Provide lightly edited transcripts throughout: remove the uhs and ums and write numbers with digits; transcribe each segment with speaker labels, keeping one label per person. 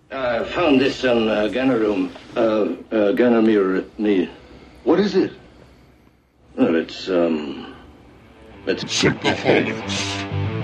Speaker 1: I found this on Ganarome. Ganamir.
Speaker 2: What is it?
Speaker 1: Well, it's
Speaker 3: Shipaholics.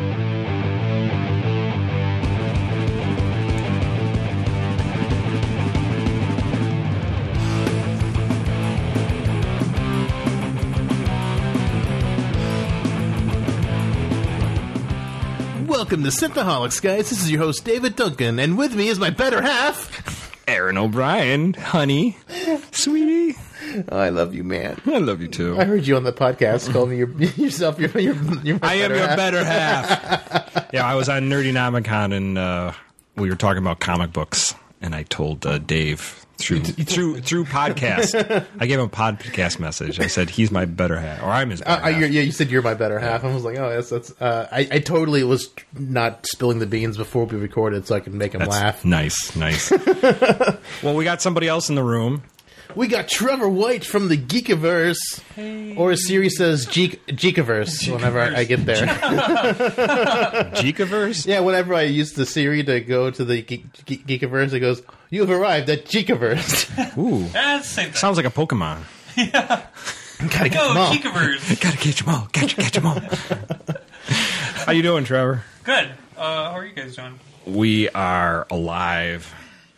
Speaker 4: Welcome to Synthaholics, guys. This is your host, David Duncan, and with me is my better half,
Speaker 5: Aaron O'Brien. Honey. Sweetie.
Speaker 4: Oh, I love you, man.
Speaker 5: I love you, too.
Speaker 4: I heard you on the podcast call me yourself your
Speaker 5: I am your better half. Yeah, I was on Nerdynomicon, and we were talking about comic books, and I told Dave through podcast. I gave him a podcast message. I said, he's my better half, or I'm his better half.
Speaker 4: Yeah, you said you're my better half. I was like, oh, that's. I totally was not spilling the beans before we recorded, so I could make him laugh.
Speaker 5: Nice. Well, we got somebody else in the room.
Speaker 4: We got Trevor White from the Geekiverse, or as Siri says, Geekiverse. Whenever I get there,
Speaker 5: Geekiverse.
Speaker 4: Yeah, whenever I use the Siri to go to the Geekiverse, it goes, "You have arrived at Geekiverse."
Speaker 5: Ooh,
Speaker 6: that's the same thing.
Speaker 5: Sounds like a Pokemon.
Speaker 6: Yeah.
Speaker 4: Gotta get them all.
Speaker 6: Geekiverse.
Speaker 5: Gotta catch them all. Catch them all. How you doing, Trevor?
Speaker 6: Good. How are you guys doing?
Speaker 5: We are alive.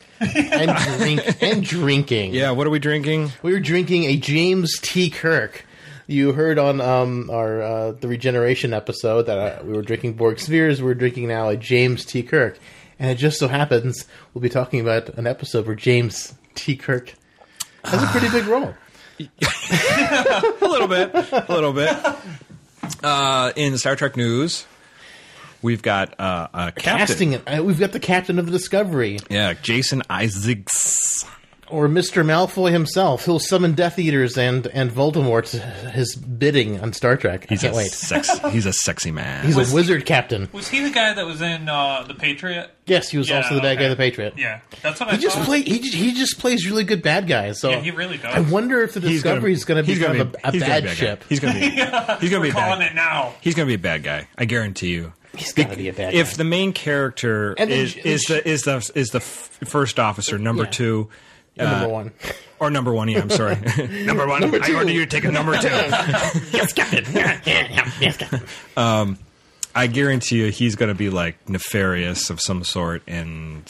Speaker 4: and drinking.
Speaker 5: Yeah, what are we drinking?
Speaker 4: We were drinking a James T. Kirk. You heard on our the Regeneration episode that we were drinking Borg Spheres. We're drinking now a James T. Kirk. And it just so happens we'll be talking about an episode where James T. Kirk has a pretty big role.
Speaker 5: A little bit. In Star Trek news, we've got a captain.
Speaker 4: We've got the captain of the Discovery.
Speaker 5: Yeah, Jason Isaacs.
Speaker 4: Or Mr. Malfoy himself. He'll summon Death Eaters and Voldemort to his bidding on Star Trek. I can't wait.
Speaker 5: He's a sexy man.
Speaker 4: He's a wizard captain.
Speaker 6: Was he the guy that was in The Patriot?
Speaker 4: Yes, he was also the bad guy in The Patriot.
Speaker 6: Yeah, that's what I thought.
Speaker 4: He just plays really good bad guys. So
Speaker 6: yeah, he really does.
Speaker 4: I wonder if the Discovery is going to become a bad ship.
Speaker 5: He's going to be. He's going to be
Speaker 6: calling it now.
Speaker 5: He's going to be a bad guy. I guarantee you.
Speaker 4: He's got to be a bad guy.
Speaker 5: If the main character is the first officer, number two.
Speaker 4: Number one.
Speaker 5: Or number one, yeah, I'm sorry. Number one. I order you to take a number two.
Speaker 4: Yes, Captain. Yes, Captain.
Speaker 5: I guarantee you he's going to be like nefarious of some sort, and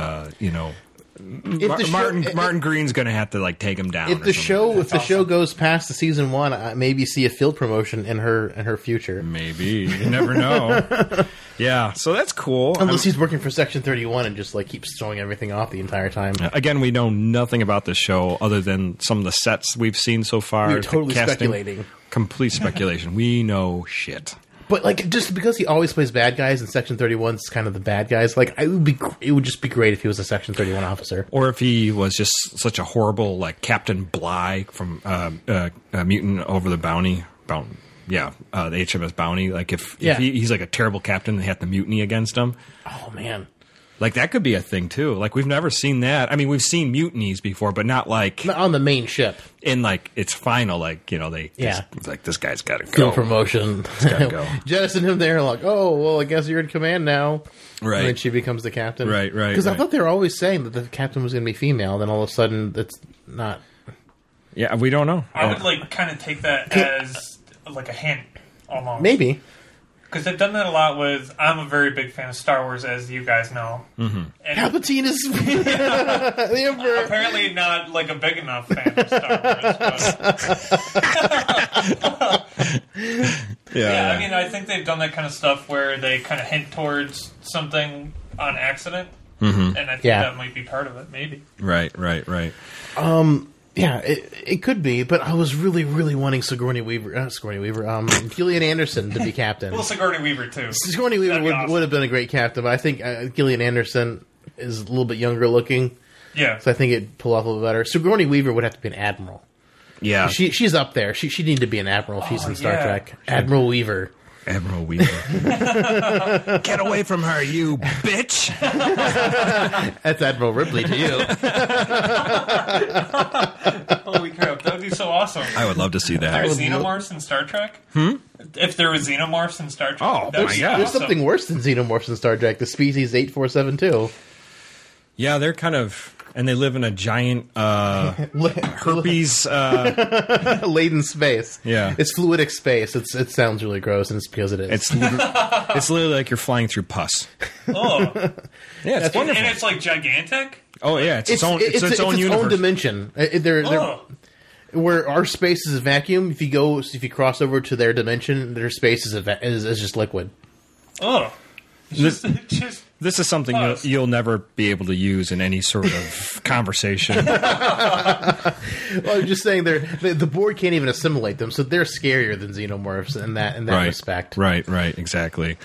Speaker 5: Martin Green's going to have to like take him down.
Speaker 4: If the show goes past the season one, I maybe see a field promotion in her future.
Speaker 5: Maybe, you never know. Yeah, so that's cool.
Speaker 4: Unless he's working for Section 31 and just like keeps throwing everything off the entire time.
Speaker 5: Again, we know nothing about the show other than some of the sets we've seen so far.
Speaker 4: We're totally speculating.
Speaker 5: Complete speculation. We know shit.
Speaker 4: But like, just because he always plays bad guys and Section 31 is kind of the bad guys, like it would just be great if he was a Section 31 officer,
Speaker 5: or if he was just such a horrible like Captain Bligh from Mutant Over the Bounty. The HMS Bounty. Like if he's like a terrible captain, they have to mutiny against him.
Speaker 4: Oh man.
Speaker 5: Like, that could be a thing, too. Like, we've never seen that. I mean, we've seen mutinies before, but not like...
Speaker 4: Not on the main ship.
Speaker 5: In, like, its final, like, it's like, this guy's got to go.
Speaker 4: Field promotion.
Speaker 5: He's got to go.
Speaker 4: Jettison him there, like, oh, well, I guess you're in command now.
Speaker 5: Right.
Speaker 4: And then she becomes the captain.
Speaker 5: Right.
Speaker 4: Because I thought they were always saying that the captain was going to be female, then all of a sudden, it's not.
Speaker 5: Yeah, we don't know.
Speaker 6: I would, like, kind of take that as, like, a hint, almost.
Speaker 4: Maybe.
Speaker 6: Because they've done that a lot with... I'm a very big fan of Star Wars, as you guys know.
Speaker 5: Mm-hmm.
Speaker 6: And
Speaker 4: Palpatine is the Emperor.
Speaker 6: Apparently not, like, a big enough fan of Star Wars. But I mean, I think they've done that kind of stuff where they kind of hint towards something on accident.
Speaker 5: Mm-hmm.
Speaker 6: And I think that might be part of it, maybe.
Speaker 5: Right.
Speaker 4: Yeah, it could be, but I was really, really wanting Gillian Anderson to be captain.
Speaker 6: Well, Sigourney Weaver, too.
Speaker 4: Sigourney Weaver would have been a great captain, but I think Gillian Anderson is a little bit younger looking.
Speaker 6: Yeah.
Speaker 4: So I think it'd pull off a little better. Sigourney Weaver would have to be an admiral.
Speaker 5: Yeah.
Speaker 4: She's up there. She need to be an admiral if she's in Star Trek. Admiral Weaver.
Speaker 5: Admiral Weaver. Get away from her, you bitch!
Speaker 4: That's Admiral Ripley to you.
Speaker 6: Holy crap, that would be so awesome.
Speaker 5: I would love to see that.
Speaker 6: There's xenomorphs in Star Trek? If there was xenomorphs in Star Trek,
Speaker 5: oh,
Speaker 6: that would
Speaker 5: my
Speaker 6: be
Speaker 5: God.
Speaker 4: There's
Speaker 6: awesome.
Speaker 4: something worse than xenomorphs in Star Trek, the species 8472.
Speaker 5: Yeah, they're kind of, and they live in a giant herpes
Speaker 4: laden space.
Speaker 5: Yeah.
Speaker 4: It's fluidic space. It sounds really gross, and it's because it is.
Speaker 5: It's literally like you're flying through pus.
Speaker 6: Oh,
Speaker 5: Yeah, it's wonderful.
Speaker 6: and it's like gigantic.
Speaker 5: Oh yeah, it's its own universe.
Speaker 4: own dimension. Where our space is a vacuum, if you cross over to their dimension, their space is just liquid.
Speaker 6: Oh,
Speaker 5: This is something you'll never be able to use in any sort of conversation.
Speaker 4: Well, I'm just saying the board can't even assimilate them, so they're scarier than xenomorphs in that respect.
Speaker 5: Right, exactly.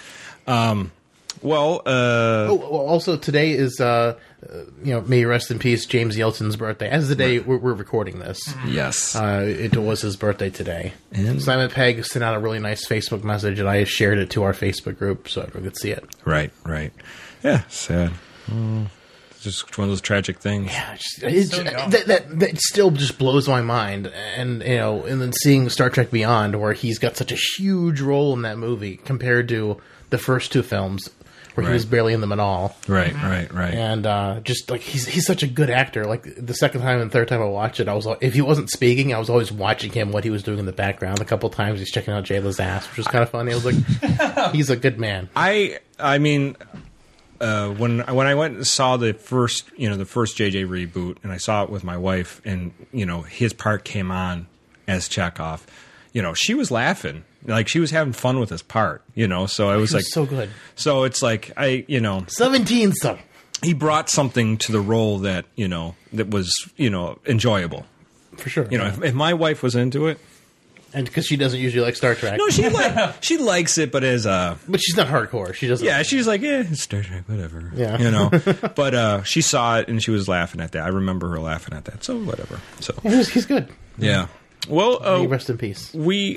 Speaker 4: Also today is may he rest in peace, James Yeltsin's birthday. As the day we're recording this,
Speaker 5: yes,
Speaker 4: it was his birthday today. And Simon Pegg sent out a really nice Facebook message, and I shared it to our Facebook group so everyone could see it.
Speaker 5: Right. Yeah, sad. It's just one of those tragic things.
Speaker 4: Yeah, that still just blows my mind. And and then seeing Star Trek Beyond, where he's got such a huge role in that movie compared to the first two films, where he was barely in them at all.
Speaker 5: Right.
Speaker 4: And just like he's such a good actor. Like the second time and third time I watched it, if he wasn't speaking, I was always watching him, what he was doing in the background. A couple times he's checking out Jayla's ass, which was kind of funny. I was like, he's a good man.
Speaker 5: I mean, when I went and saw the first JJ reboot, and I saw it with my wife, and his part came on as Chekhov, she was laughing. Like, she was having fun with his part, so I was like,
Speaker 4: so good.
Speaker 5: So it's like,
Speaker 4: 17 something.
Speaker 5: He brought something to the role that, that was, enjoyable.
Speaker 4: For sure.
Speaker 5: If my wife was into it.
Speaker 4: And because she doesn't usually like Star Trek.
Speaker 5: No, she likes it, but
Speaker 4: but she's not hardcore. She doesn't.
Speaker 5: Yeah, she's like, it's Star Trek, whatever.
Speaker 4: Yeah.
Speaker 5: But she saw it and she was laughing at that. I remember her laughing at that. So whatever. So
Speaker 4: he's good.
Speaker 5: Yeah. Well,
Speaker 4: may he rest in peace.
Speaker 5: We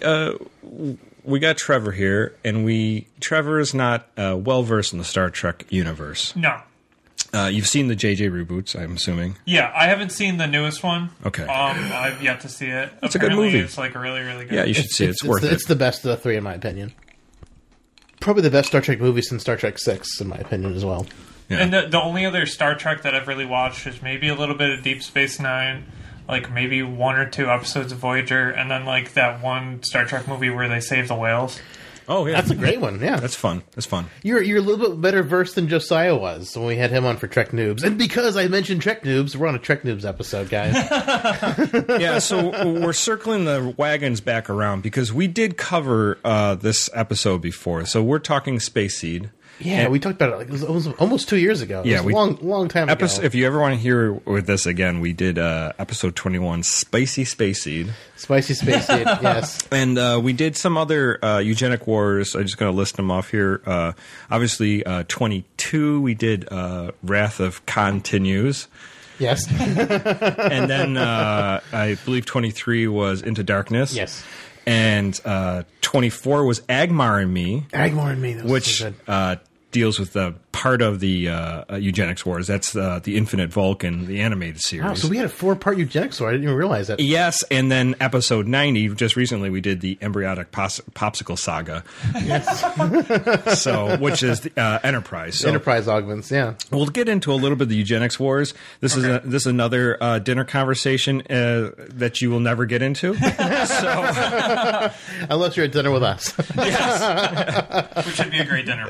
Speaker 5: got Trevor here, and Trevor is not well versed in the Star Trek universe.
Speaker 6: No.
Speaker 5: You've seen the JJ reboots, I'm assuming.
Speaker 6: Yeah, I haven't seen the newest one.
Speaker 5: Okay.
Speaker 6: I've yet to see it.
Speaker 5: It's a good movie.
Speaker 6: It's like really, really good.
Speaker 5: Yeah, you should see it. It's worth it.
Speaker 4: It's the best of the three, in my opinion. Probably the best Star Trek movie since Star Trek 6, in my opinion, as well.
Speaker 5: Yeah.
Speaker 6: And the only other Star Trek that I've really watched is maybe a little bit of Deep Space Nine, like maybe 1 or 2 episodes of Voyager, and then like that one Star Trek movie where they save the whales.
Speaker 5: Oh, yeah.
Speaker 4: That's a great one, yeah.
Speaker 5: That's fun.
Speaker 4: You're a little bit better versed than Josiah was when we had him on for Trek Noobs. And because I mentioned Trek Noobs, we're on a Trek Noobs episode, guys.
Speaker 5: Yeah, so we're circling the wagons back around because we did cover this episode before. So we're talking Space Seed.
Speaker 4: Yeah, we talked about it. It was almost 2 years ago. It was a long time ago.
Speaker 5: If you ever want to hear with this again, we did episode 21, Spicy Space Seed.
Speaker 4: Spicy Space Seed, yes.
Speaker 5: And we did some other Eugenic Wars. I'm just going to list them off here. Obviously, 22, we did Wrath of Continues.
Speaker 4: Yes.
Speaker 5: And then I believe 23 was Into Darkness.
Speaker 4: Yes.
Speaker 5: And 24 was Agmar and Me.
Speaker 4: Agmar and Me, that was
Speaker 5: which
Speaker 4: so good.
Speaker 5: Deals with the part of the Eugenics Wars. That's the Infinite Vulcan, the animated series.
Speaker 4: Wow, so we had a 4-part Eugenics War. I didn't even realize that.
Speaker 5: Yes, and then episode 90, just recently we did the Embryonic Popsicle Saga.
Speaker 4: Yes.
Speaker 5: So, which is the, Enterprise. So
Speaker 4: Enterprise augments, yeah.
Speaker 5: We'll get into a little bit of the Eugenics Wars. This is another dinner conversation that you will never get into. So,
Speaker 4: unless you're at dinner with us.
Speaker 6: Yes. Which would be a great dinner.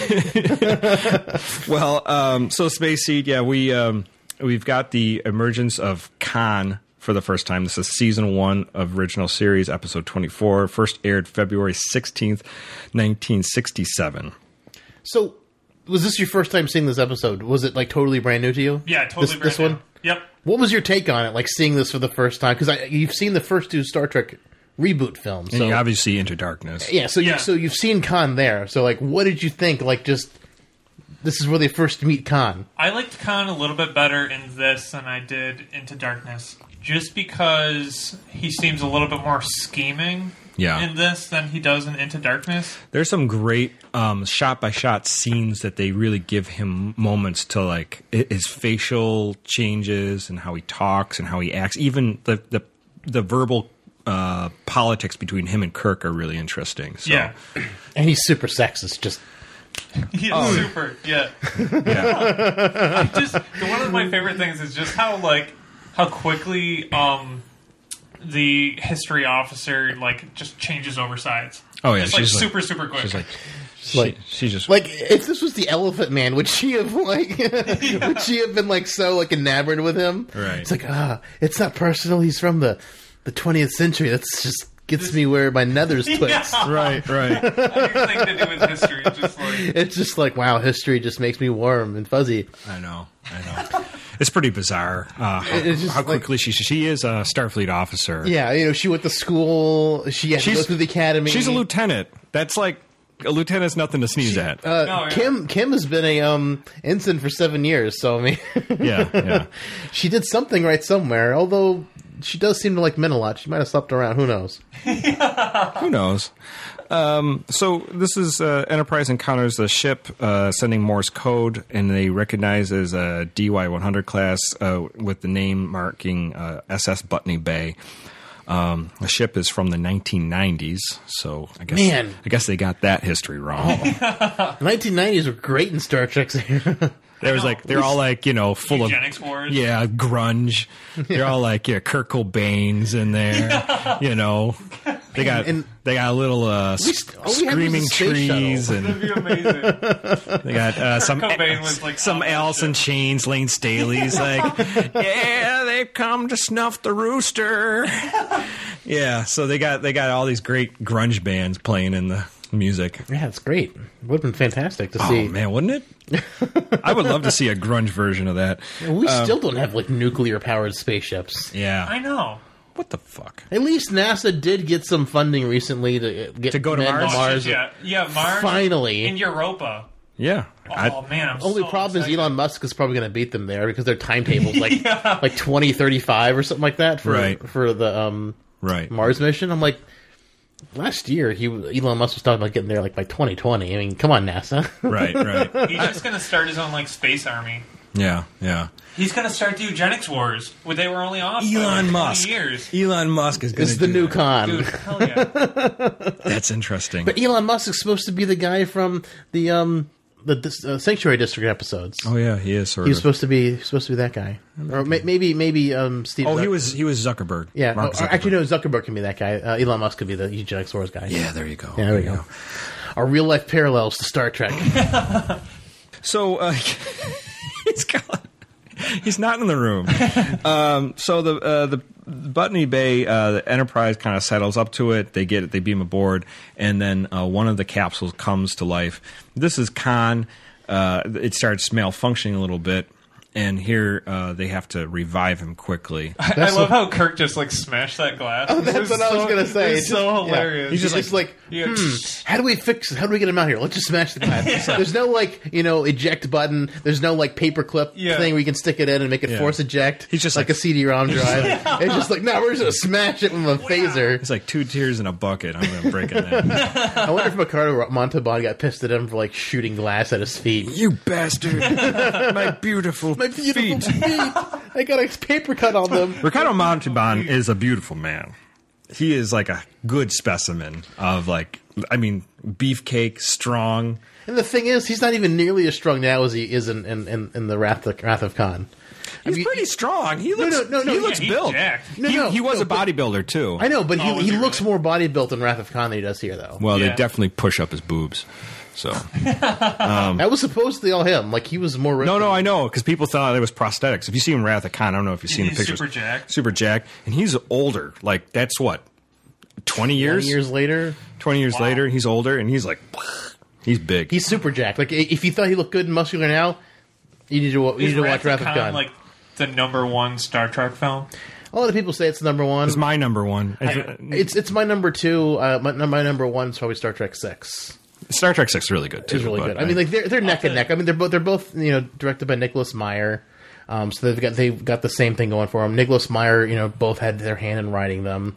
Speaker 5: Well, so Space Seed, yeah, we've got the emergence of Khan for the first time. This is season 1 of original series, episode 24. First aired February 16th, 1967.
Speaker 4: So, was this your first time seeing this episode? Was it like totally brand new to you?
Speaker 6: Yeah, totally brand
Speaker 4: this
Speaker 6: new.
Speaker 4: One?
Speaker 6: Yep.
Speaker 4: What was your take on it, like seeing this for the first time? Because you've seen the first 2 Star Trek reboot films.
Speaker 5: And you obviously Into Darkness.
Speaker 4: Yeah, so you've seen Khan there. So, like, what did you think? Like, just... This is where they first meet Khan.
Speaker 6: I liked Khan a little bit better in this than I did Into Darkness. Just because he seems a little bit more scheming in this than he does in Into Darkness.
Speaker 5: There's some great shot-by-shot scenes that they really give him moments to, like, his facial changes and how he talks and how he acts. Even the verbal politics between him and Kirk are really interesting. So.
Speaker 6: Yeah.
Speaker 4: And he's super sexist, just...
Speaker 6: Yeah, super. Yeah. One of my favorite things is just how quickly the history officer just changes over sides.
Speaker 5: Oh yeah,
Speaker 6: she's super quick.
Speaker 5: She's just
Speaker 4: if this was the Elephant Man, would she have would she have been so enamored with him?
Speaker 5: Right.
Speaker 4: It's it's not personal. He's from the 20th century. That's just gets me where my nethers twist.
Speaker 6: Yeah.
Speaker 5: Right.
Speaker 6: Anything to do with history,
Speaker 4: it's just wow, history just makes me warm and fuzzy.
Speaker 5: I know. It's pretty bizarre how quickly she is a Starfleet officer.
Speaker 4: Yeah, she went to school. She had to go through the academy.
Speaker 5: She's a lieutenant. That's a lieutenant's nothing to sneeze at.
Speaker 4: Kim has been a ensign for 7 years. So I mean,
Speaker 5: yeah.
Speaker 4: She did something right somewhere. Although she does seem to like men a lot. She might have slept around. Who knows?
Speaker 5: Who knows? So this is Enterprise encounters a ship sending Morse code, and they recognize as a DY-100 class with the name marking SS Botany Bay. The ship is from the 1990s, so I guess they got that history wrong.
Speaker 4: The 1990s were great in Star Trek.
Speaker 5: They're all full
Speaker 6: Eugenics
Speaker 5: of
Speaker 6: wars.
Speaker 5: Yeah, grunge. They're all Kurt Cobain's in there. They got a little screaming trees, and
Speaker 6: that'd be amazing.
Speaker 5: They got some Alice in Chains, Lane Staley's yeah, they've come to snuff the rooster. Yeah, so they got all these great grunge bands playing in the music.
Speaker 4: Yeah, it's great. Would have been fantastic to see.
Speaker 5: Oh man, wouldn't it? I would love to see a grunge version of that.
Speaker 4: We still don't have nuclear powered spaceships.
Speaker 5: Yeah,
Speaker 6: I know.
Speaker 5: What the fuck?
Speaker 4: At least NASA did get some funding recently to go to Mars.
Speaker 6: Yeah, Mars.
Speaker 4: Finally,
Speaker 6: in Europa.
Speaker 5: Yeah.
Speaker 6: Man,
Speaker 4: only problem is Elon Musk is probably going to beat them there because their timetable's like 2035 or something like that for the Mars mission. I'm like, last year Elon Musk was talking about getting there by 2020. I mean, come on, NASA.
Speaker 5: Right.
Speaker 6: He's just going to start his own space army.
Speaker 5: Yeah.
Speaker 6: He's going to start the eugenics wars. They were only off
Speaker 5: Elon
Speaker 6: for
Speaker 5: Musk.
Speaker 6: 20 years.
Speaker 5: Elon Musk is going to
Speaker 4: the new Khan.
Speaker 6: Dude, hell yeah.
Speaker 5: That's interesting.
Speaker 4: But Elon Musk is supposed to be the guy from the Sanctuary District episodes.
Speaker 5: Oh yeah, he is
Speaker 4: He's supposed to be that guy, or maybe Steve.
Speaker 5: Oh, he was Zuckerberg.
Speaker 4: Yeah,
Speaker 5: Mark Zuckerberg.
Speaker 4: Actually, no, Zuckerberg can be that guy. Elon Musk could be the eugenics wars guy.
Speaker 5: Yeah, there you go.
Speaker 4: Yeah, there we go. Our real life parallels to Star Trek.
Speaker 5: So he's not in the room. So the Botany Bay, the Enterprise kind of settles up to it. They get it. They beam aboard, and then one of the capsules comes to life. This is Khan. It starts malfunctioning a little bit, and here they have to revive him quickly.
Speaker 6: I love how Kirk just smashed that glass.
Speaker 4: Oh, that's what I was going to say.
Speaker 6: It's so hilarious.
Speaker 4: Yeah. He's just like, how do we get him out here? Let's just smash the glass. There's no eject button. There's no paper clip thing where you can stick it in and make it force eject. He's just like a CD-ROM drive. It's just no, we're just going to smash it with a phaser.
Speaker 5: It's like 2 tears in a bucket. I'm going to break it in.
Speaker 4: I wonder if Ricardo Montalban got pissed at him for shooting glass at his feet.
Speaker 5: You bastard. My beautiful feet.
Speaker 4: I got a paper cut on them.
Speaker 5: Ricardo Montalban is a beautiful man. He is a good specimen of beefcake, strong.
Speaker 4: And the thing is, he's not even nearly as strong now as he is in the Wrath of Khan.
Speaker 5: He's pretty strong. He looks he looks built. He was a bodybuilder too.
Speaker 4: I know, but he looks more bodybuilt in Wrath of Khan than he does here, though.
Speaker 5: Well, they definitely push up his boobs. So
Speaker 4: that was supposedly all him. He was more.
Speaker 5: No, I know, because people thought it was prosthetics. If you see him Wrath of Khan, I don't know if you've seen the pictures. Super jacked, and he's older. That's what 20 years.
Speaker 4: 20 years later.
Speaker 5: 20 years later, he's older, and he's he's big.
Speaker 4: He's super jacked. If you thought he looked good and muscular now, you need to watch Wrath of Khan.
Speaker 6: The #1 Star Trek film.
Speaker 4: A lot of people say it's the #1.
Speaker 5: It's my #1.
Speaker 4: It's my #2. My #1 is probably Star Trek 6.
Speaker 5: Star Trek 6 is really good too.
Speaker 4: It's really good. I mean, they're neck and neck. I mean, they're both directed by Nicholas Meyer, so they've got the same thing going for them. Nicholas Meyer, both had their hand in writing them.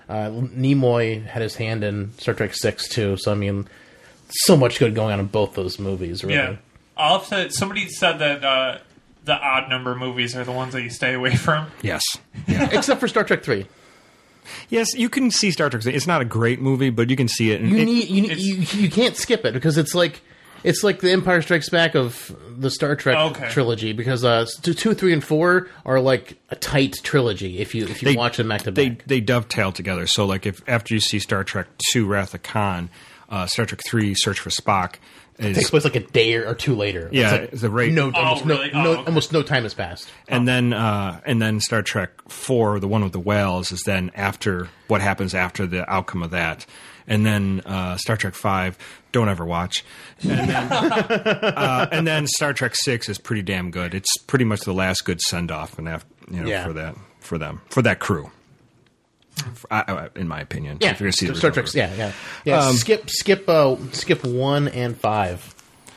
Speaker 4: Nimoy had his hand in Star Trek 6 too. So I mean, so much good going on in both those movies. Really.
Speaker 6: Yeah. Somebody said that the odd number movies are the ones that you stay away from.
Speaker 5: Yes.
Speaker 4: Yeah. Except for Star Trek 3.
Speaker 5: Yes, you can see Star Trek. It's not a great movie, but you can see it. And
Speaker 4: you can't skip it because it's It's like the Empire Strikes Back of the Star Trek trilogy, because 2, 3, and 4 are like a tight trilogy. If you watch them back to back,
Speaker 5: they dovetail together. So like if after you see Star Trek II: Wrath of Khan, Star Trek III: Search for Spock
Speaker 4: takes place like a day or two later.
Speaker 5: Yeah,
Speaker 4: it's like almost no time has passed.
Speaker 5: And then Star Trek IV, the one with the whales, is then after what happens after the outcome of that. And then Star Trek V, don't ever watch. And then Star Trek VI is pretty damn good. It's pretty much the last good send off, for that crew. In my opinion,
Speaker 4: yeah.
Speaker 5: If you're gonna see
Speaker 4: Star Trek, skip 1 and 5.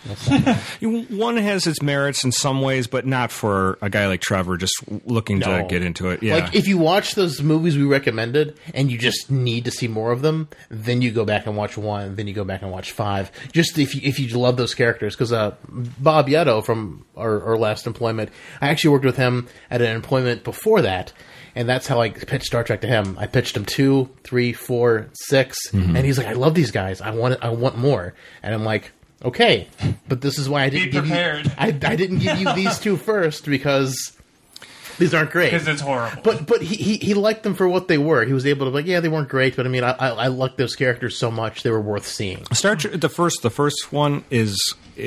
Speaker 5: One has its merits in some ways, but not for a guy like Trevor just looking to get into it. Yeah.
Speaker 4: Like if you watch those movies we recommended and you just need to see more of them, then you go back and watch 1, then you go back and watch 5. Just if you love those characters, because Bob Yetto from our last employment, I actually worked with him at an employment before that. And that's how I pitched Star Trek to him. I pitched him 2, 3, 4, 6, and he's like, "I love these guys. I want more." And I'm like, "Okay, but this is why I didn't give you. I didn't give you these 2 first, because these aren't great.
Speaker 6: Because it's horrible."
Speaker 4: But he liked them for what they were. He was able to be like, yeah, they weren't great, but I mean, I liked those characters so much they were worth seeing.
Speaker 5: Star Trek, the first one is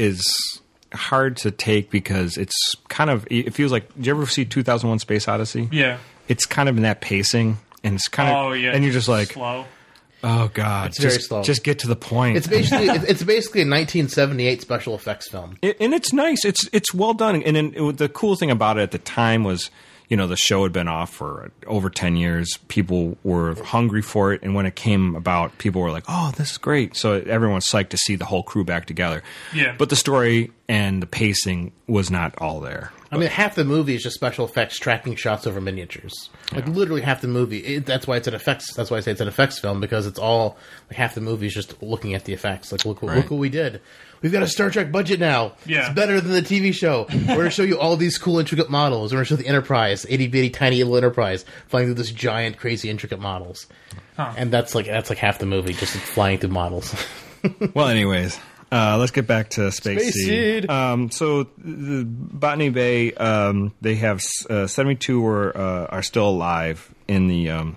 Speaker 5: hard to take because it's kind of, it feels like. Did you ever see 2001: Space Odyssey?
Speaker 6: Yeah.
Speaker 5: It's kind of in that pacing, and it's kind of, and you're just like,
Speaker 6: slow.
Speaker 5: Oh God,
Speaker 4: it's very slow.
Speaker 5: Just get to the point.
Speaker 4: It's basically a 1978 special effects film,
Speaker 5: and it's nice. It's well done, and the cool thing about it at the time was, the show had been off for over 10 years. People were hungry for it, and when it came about, people were like, "Oh, this is great!" So everyone's psyched to see the whole crew back together.
Speaker 6: Yeah,
Speaker 5: but the story and the pacing was not all there.
Speaker 4: I mean, half the movie is just special effects tracking shots over miniatures. Like literally half the movie. That's why it's an effects. That's why I say it's an effects film, because it's all like half the movie is just looking at the effects. Like look what we did. We've got a Star Trek budget now.
Speaker 6: Yeah.
Speaker 4: It's better than the TV show. We're going to show you all these cool, intricate models. We're going to show the Enterprise, itty-bitty, tiny little Enterprise, flying through this giant, crazy, intricate models. Huh. And that's like half the movie, just flying through models.
Speaker 5: Well, anyways, let's get back to Space Seed. So the Botany Bay, they have 72 are still alive in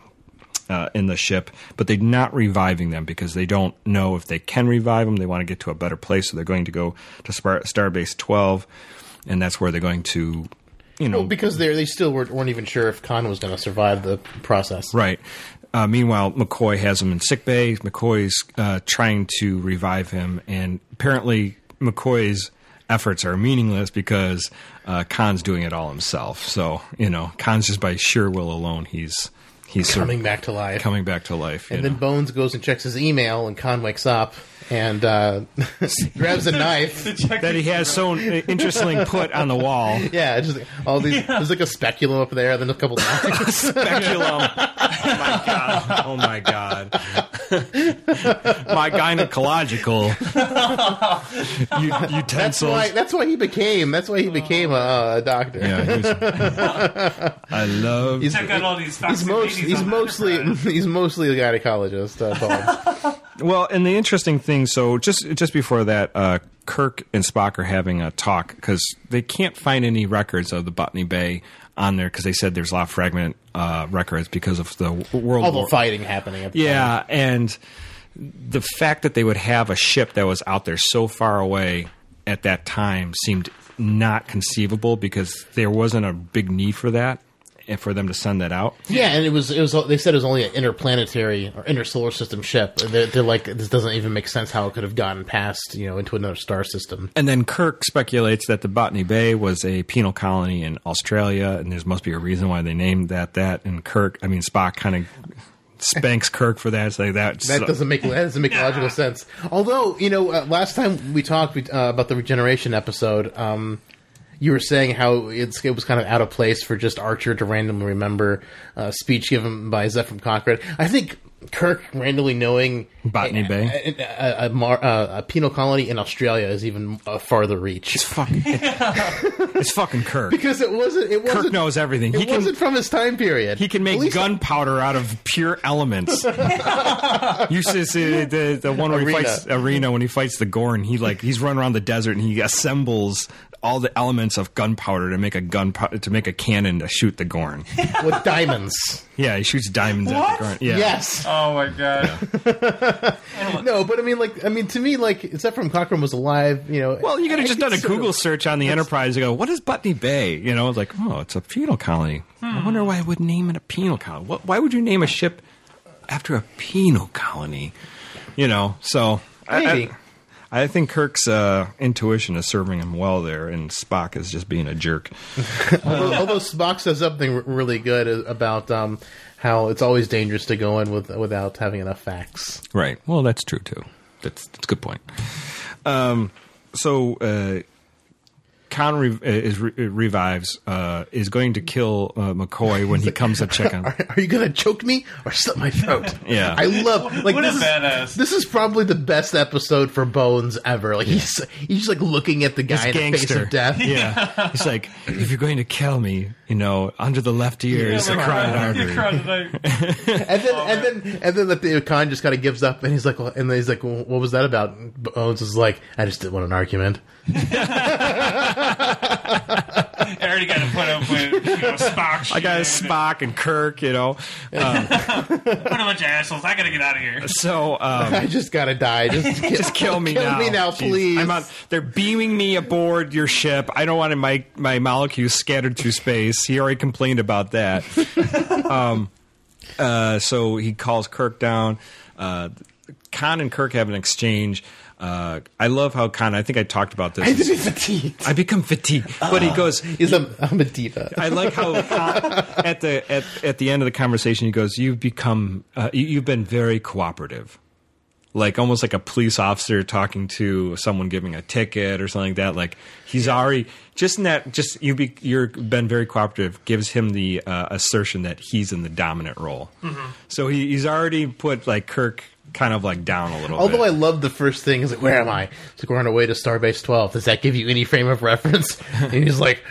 Speaker 5: the ship, but they're not reviving them because they don't know if they can revive them. They want to get to a better place, so they're going to go to Starbase 12, and that's where they're going to,
Speaker 4: because they still weren't even sure if Khan was going to survive the process.
Speaker 5: Right. Meanwhile, McCoy has him in sickbay. McCoy's trying to revive him, and apparently McCoy's efforts are meaningless because Khan's doing it all himself. So, Khan's just by sheer will alone, he's
Speaker 4: coming back to life.
Speaker 5: And
Speaker 4: then Bones goes and checks his email, and Khan wakes up and grabs a knife
Speaker 5: that he has so interestingly put on the wall.
Speaker 4: Yeah, just all these. There's like a speculum up there, and then a couple knives.
Speaker 5: Speculum. Oh my god. My gynecological utensil.
Speaker 4: That's why he became a doctor.
Speaker 5: Yeah, I love.
Speaker 6: Check out all these. He's
Speaker 4: mostly a gynecologist. Paul.
Speaker 5: Well, and the interesting thing, so just before that, Kirk and Spock are having a talk because they can't find any records of the Botany Bay on there because they said there's a lot of fragment records because of the
Speaker 4: all the fighting happening at the time.
Speaker 5: And the fact that they would have a ship that was out there so far away at that time seemed not conceivable because there wasn't a big need for that. And for them to send that out,
Speaker 4: and it was. They said it was only an interplanetary or intersolar system ship. They're like, this doesn't even make sense how it could have gotten past, into another star system.
Speaker 5: And then Kirk speculates that the Botany Bay was a penal colony in Australia, and there must be a reason why they named that. And Spock kind of spanks Kirk for that. It's like that
Speaker 4: doesn't make logical sense. Although last time we talked about the regeneration episode. you were saying how it was kind of out of place for just Archer to randomly remember a speech given by Zefram Cochrane. I think Kirk randomly knowing
Speaker 5: Botany Bay,
Speaker 4: a penal colony in Australia is even a farther reach.
Speaker 5: It's fucking Kirk,
Speaker 4: because it wasn't.
Speaker 5: Kirk knows everything.
Speaker 4: It wasn't from his time period.
Speaker 5: He can make gunpowder out of pure elements. You see the one where he fights Arena when he fights the Gorn. He's running around the desert and he assembles all the elements of gunpowder to make a cannon to shoot the Gorn
Speaker 4: with diamonds.
Speaker 5: Yeah, he shoots diamonds at the Gorn. Yeah.
Speaker 4: Yes.
Speaker 6: Oh my god.
Speaker 5: Yeah.
Speaker 4: No, but to me, Zefram Cochrane was alive.
Speaker 5: Well, you could have just done a Google search on the Enterprise and go, "What is Botany Bay?" It's like, oh, it's a penal colony. I wonder why I would name it a penal colony. Why would you name a ship after a penal colony? So
Speaker 4: Maybe.
Speaker 5: I think Kirk's intuition is serving him well there, and Spock is just being a jerk.
Speaker 4: Although Spock says something really good about how it's always dangerous to go in without having enough facts.
Speaker 5: Right. Well, that's true too. That's a good point. So Khan revives, is going to kill McCoy when he comes to check on.
Speaker 4: Are you going to choke me or slit my throat?
Speaker 5: Yeah.
Speaker 4: I love
Speaker 6: badass.
Speaker 4: This is probably the best episode for Bones ever. Like he's like looking at the guy in the face of death.
Speaker 5: Yeah. He's like, if you're going to kill me, under the left ear is a carotid artery.
Speaker 4: and then the Khan just kind of gives up, and he's like, well, what was that about? Bones is like, I just didn't want an argument.
Speaker 6: I already got to put up with Spock.
Speaker 5: I got Spock and Kirk. What
Speaker 6: a bunch of assholes! I got to get out of here.
Speaker 5: So
Speaker 4: I just gotta die.
Speaker 5: Just kill me now.
Speaker 4: Kill me now, please.
Speaker 5: I'm out. They're beaming me aboard your ship. I don't want my molecules scattered through space. He already complained about that. So he calls Kirk down. Khan and Kirk have an exchange. I love how Khan, I think I talked about this. I become fatigued. But he goes,
Speaker 4: I'm a diva.
Speaker 5: I like how Khan, at the end of the conversation, he goes, you've been very cooperative. Like almost like a police officer talking to someone giving a ticket or something like that. Like he's already you've been very cooperative gives him the assertion that he's in the dominant role. Mm-hmm. So he's already put like Kirk kind of like down a little bit.
Speaker 4: Although I love the first thing is like, where am I? It's like, we're on our way to Starbase 12. Does that give you any frame of reference? And he's like,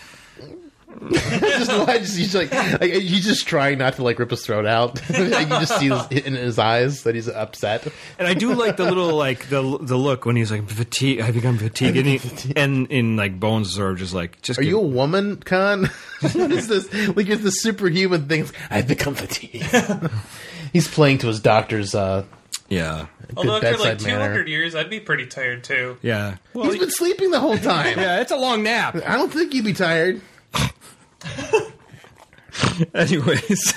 Speaker 4: he's just trying not to like rip his throat out. You just see in his eyes that he's upset.
Speaker 5: And I do like the little like the look when he's like fatigued. I become fatigued, and in like Bones are just like,
Speaker 4: are you a woman, Khan? What is this? Like it's the superhuman thing. I've become fatigued. He's playing to his doctor's.
Speaker 5: Yeah.
Speaker 6: Although after like 200 years, I'd be pretty tired too.
Speaker 5: Yeah.
Speaker 4: Well, he's been sleeping the whole time.
Speaker 5: Yeah, it's a long nap.
Speaker 4: I don't think you'd be tired.
Speaker 5: Anyways,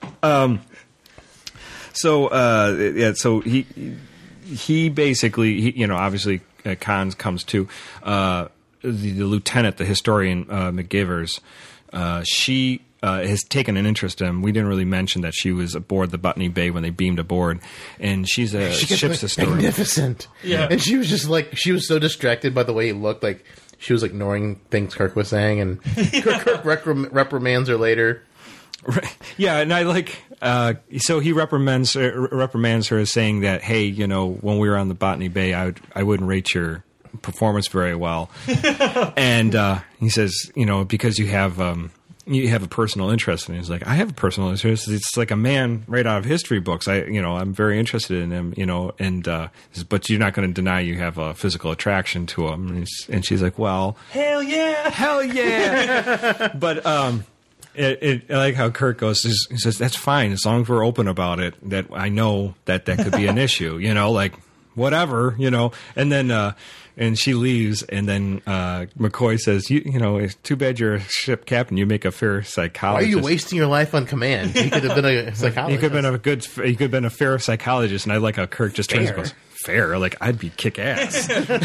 Speaker 5: so he basically obviously Khan comes to the lieutenant, the historian historian McGivers. She has taken an interest in him. We didn't really mention that she was aboard the Botany Bay when they beamed aboard, and she's a ship's historian.
Speaker 4: Magnificent. Yeah, and she was just like so distracted by the way he looked, like she was ignoring things Kirk was saying, and Kirk reprimands her later.
Speaker 5: Right. Yeah, and I like so he reprimands her as saying that, hey, when we were on the Botany Bay, I wouldn't rate your performance very well, and he says, because you have a personal interest, and he's like, I have a personal interest. It's like a man right out of history books. I'm very interested in him, and but you're not going to deny you have a physical attraction to him. And she's like, well, hell yeah. But I like how Kirk goes. He says, that's fine as long as we're open about it. That I know that could be an issue. Like whatever, And then. And she leaves, and then McCoy says, it's too bad you're a ship captain. You make a fair psychologist.
Speaker 4: Why are you wasting your life on command? You could have been a psychologist.
Speaker 5: You could have been a fair psychologist. And I like how Kirk just turns and goes, fair. Like, I'd be kick ass.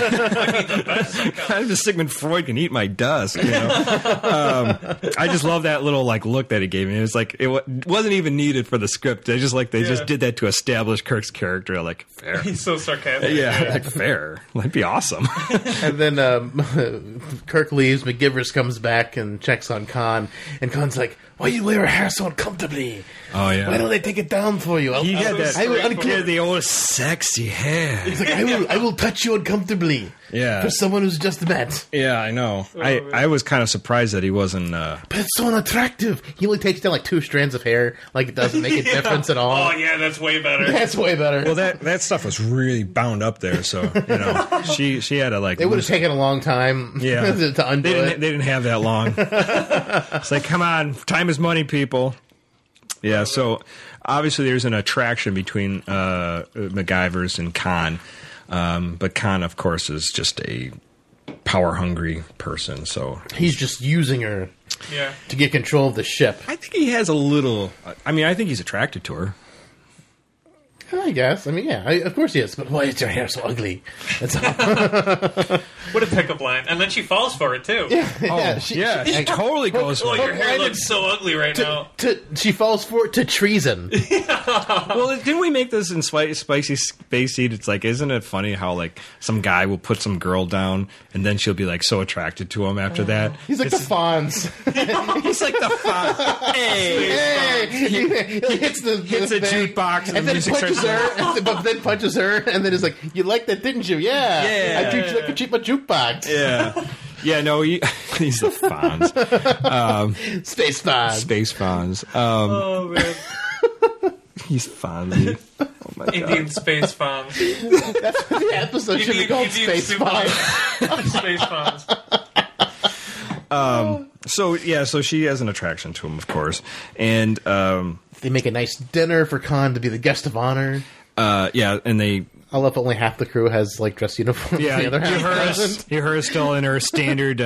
Speaker 5: I'm just Sigmund Freud can eat my dust. You know? I just love that little like look that he gave me. It was like it wasn't even needed for the script. They just did that to establish Kirk's character. Like, fair.
Speaker 6: He's so sarcastic.
Speaker 5: Yeah, like fair. That'd be awesome.
Speaker 4: And then Kirk leaves. McGivers comes back and checks on Khan, and Khan's like, "Why you wear your hair so uncomfortably?
Speaker 5: Oh yeah.
Speaker 4: Why don't they take it down for you?
Speaker 5: He had the old sexy hair.
Speaker 4: He's like, I will touch you uncomfortably.
Speaker 5: Yeah.
Speaker 4: For someone who's just met.
Speaker 5: Yeah, I know. I was kind of surprised that he wasn't.
Speaker 4: But it's so unattractive. He only takes down like 2 strands of hair. Like, it doesn't make a difference at all.
Speaker 6: Oh yeah, that's way better.
Speaker 4: That's way better.
Speaker 5: Well, that stuff was really bound up there, so you know she had to like.
Speaker 4: It would have taken a long time.
Speaker 5: Yeah.
Speaker 4: To undo it.
Speaker 5: They didn't have that long. It's like, come on, time is money, people. Yeah, so obviously there's an attraction between MacGyvers and Khan, but Khan, of course, is just a power-hungry person. So
Speaker 4: he's just using her to get control of the ship.
Speaker 5: I think he has a little. I mean, I think he's attracted to her.
Speaker 4: I guess. I mean, yeah, of course he is. But why is your hair so ugly? That's all.
Speaker 6: What a pickup line. And then she falls for it, too.
Speaker 4: Yeah,
Speaker 5: she totally goes for it.
Speaker 6: Your hair looks so ugly right now.
Speaker 4: She falls for it to treason.
Speaker 5: Well, didn't we make this in Spicy Space Seed? It's like, isn't it funny how, like, some guy will put some girl down, and then she'll be, like, so attracted to him after that?
Speaker 4: He's like the Fonz.
Speaker 5: He's like the Fonz. Hey!
Speaker 4: He hits the
Speaker 5: jukebox,
Speaker 4: and then punches her, but then punches her, and then is like, "You liked that, didn't you? Yeah. I treat you like a cheap jukebox."
Speaker 5: Yeah. Yeah, no, he's the Fonz.
Speaker 4: Space Fonz.
Speaker 5: Space Fonz.
Speaker 6: Oh, man.
Speaker 5: He's Fonzie. Oh, my God.
Speaker 6: Indian Space Fonz.
Speaker 4: That's what the episode should be called, Space Fonz.
Speaker 6: Space Fonz.
Speaker 5: So she has an attraction to him, of course. And
Speaker 4: they make a nice dinner for Khan to be the guest of honor.
Speaker 5: And they...
Speaker 4: I love only half the crew has like dress uniforms.
Speaker 5: Yeah,
Speaker 4: the other half doesn't.
Speaker 5: Her is still in her standard,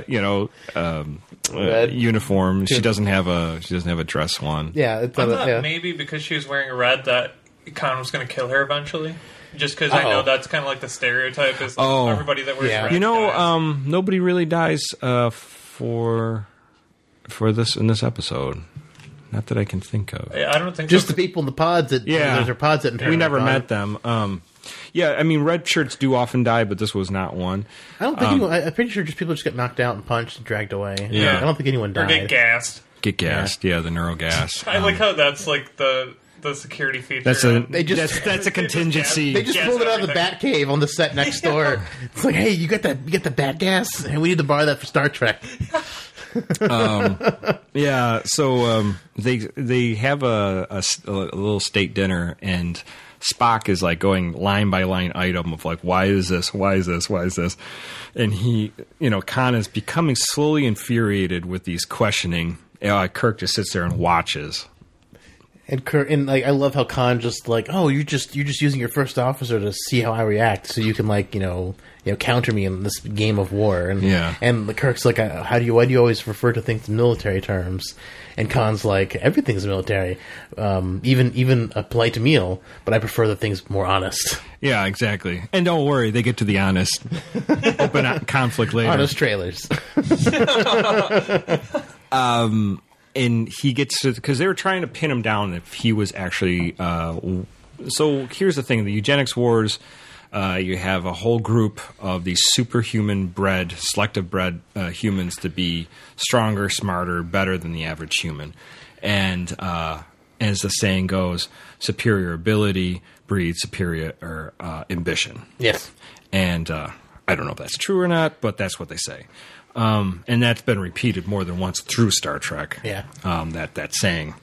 Speaker 5: uniform. She doesn't have a dress one.
Speaker 4: Yeah,
Speaker 6: I thought maybe because she was wearing red that Khan was going to kill her eventually. Just because I know that's kind of like the stereotype is everybody that wears red.
Speaker 5: You know, nobody really dies for this in this episode. Not that I can think of.
Speaker 6: I don't think
Speaker 4: just the people in the pods that those are pods that
Speaker 5: we never met them. I mean, red shirts do often die, but this was not one.
Speaker 4: I don't think anyone. I'm pretty sure people just get knocked out and punched and dragged away.
Speaker 5: Yeah,
Speaker 4: I don't think anyone died.
Speaker 6: Or get gassed.
Speaker 5: The neurogas.
Speaker 6: I like how that's like the security feature.
Speaker 5: That's a contingency.
Speaker 4: They just pulled it out of the Bat Cave on the set next door. It's like, hey, you get the bat gas, and we need to borrow that for Star Trek.
Speaker 5: So they have a little state dinner, and Spock is like going line by line item of like, why is this, and he, Khan is becoming slowly infuriated with these questioning. Kirk just sits there and watches.
Speaker 4: And Kirk, and like, I love how Khan just like, oh, you're just using your first officer to see how I react, so you can like, counter me in this game of war. And and Kirk's like, why do you always refer to things in military terms? And Khan's like, everything's military, even a polite meal, but I prefer the things more honest.
Speaker 5: Yeah, exactly. And don't worry, they get to the honest open conflict later.
Speaker 4: Honest trailers.
Speaker 5: And he gets to, because they were trying to pin him down if he was actually. So here's the thing: the eugenics wars. You have a whole group of these superhuman selective bred humans to be stronger, smarter, better than the average human. And as the saying goes, superior ability breeds superior ambition.
Speaker 4: Yes.
Speaker 5: And I don't know if that's true or not, but that's what they say. And that's been repeated more than once through Star Trek.
Speaker 4: Yeah.
Speaker 5: That saying.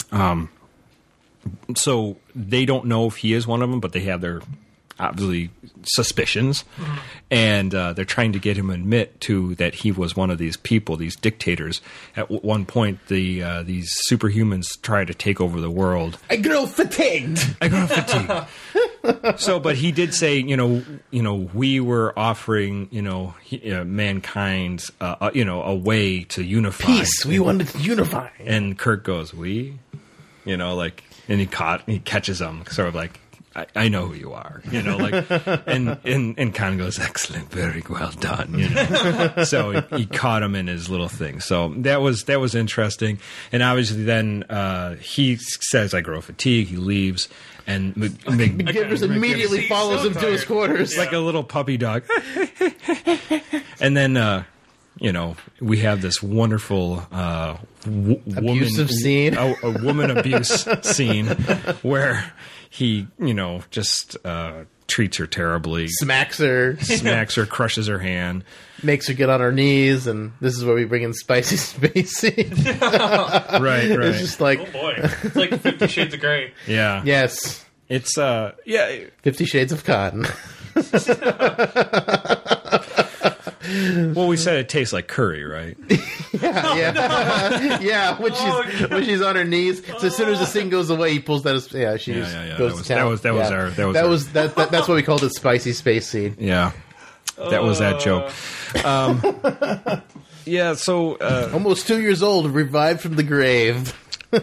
Speaker 5: So they don't know if he is one of them, but they have their obviously suspicions, and they're trying to get him to admit to that he was one of these people, these dictators. At one point, these superhumans try to take over the world.
Speaker 4: I grow fatigued.
Speaker 5: So, but he did say, we were offering, mankind, a way to unify.
Speaker 4: Peace. We wanted to unify.
Speaker 5: And Kirk goes, we, and he catches him, sort of like, I know who you are, like, and Khan goes, excellent, very well done, So he caught him in his little thing. So that was interesting. And obviously then, he says, I grow fatigue. He leaves, and
Speaker 4: McGivers immediately follows him to his quarters.
Speaker 5: Like a little puppy dog. And then, we have this wonderful,
Speaker 4: abusive scene.
Speaker 5: A woman abuse scene where he, just treats her terribly.
Speaker 4: Smacks her,
Speaker 5: crushes her hand.
Speaker 4: Makes her get on her knees, and this is where we bring in Spicy Spacey.
Speaker 5: Right.
Speaker 4: It's just like...
Speaker 6: Oh, boy. It's like 50 Shades of Grey.
Speaker 5: Yeah.
Speaker 4: Yes.
Speaker 5: It's,
Speaker 4: 50 Shades of Cotton.
Speaker 5: Well, we said it tastes like curry, right?
Speaker 4: Yeah. When she's on her knees, so as soon as the scene goes away, he pulls that. She goes to town. That's what we called the Spicy Space scene.
Speaker 5: Yeah, that was that joke. So
Speaker 4: almost 2 years old, revived from the grave.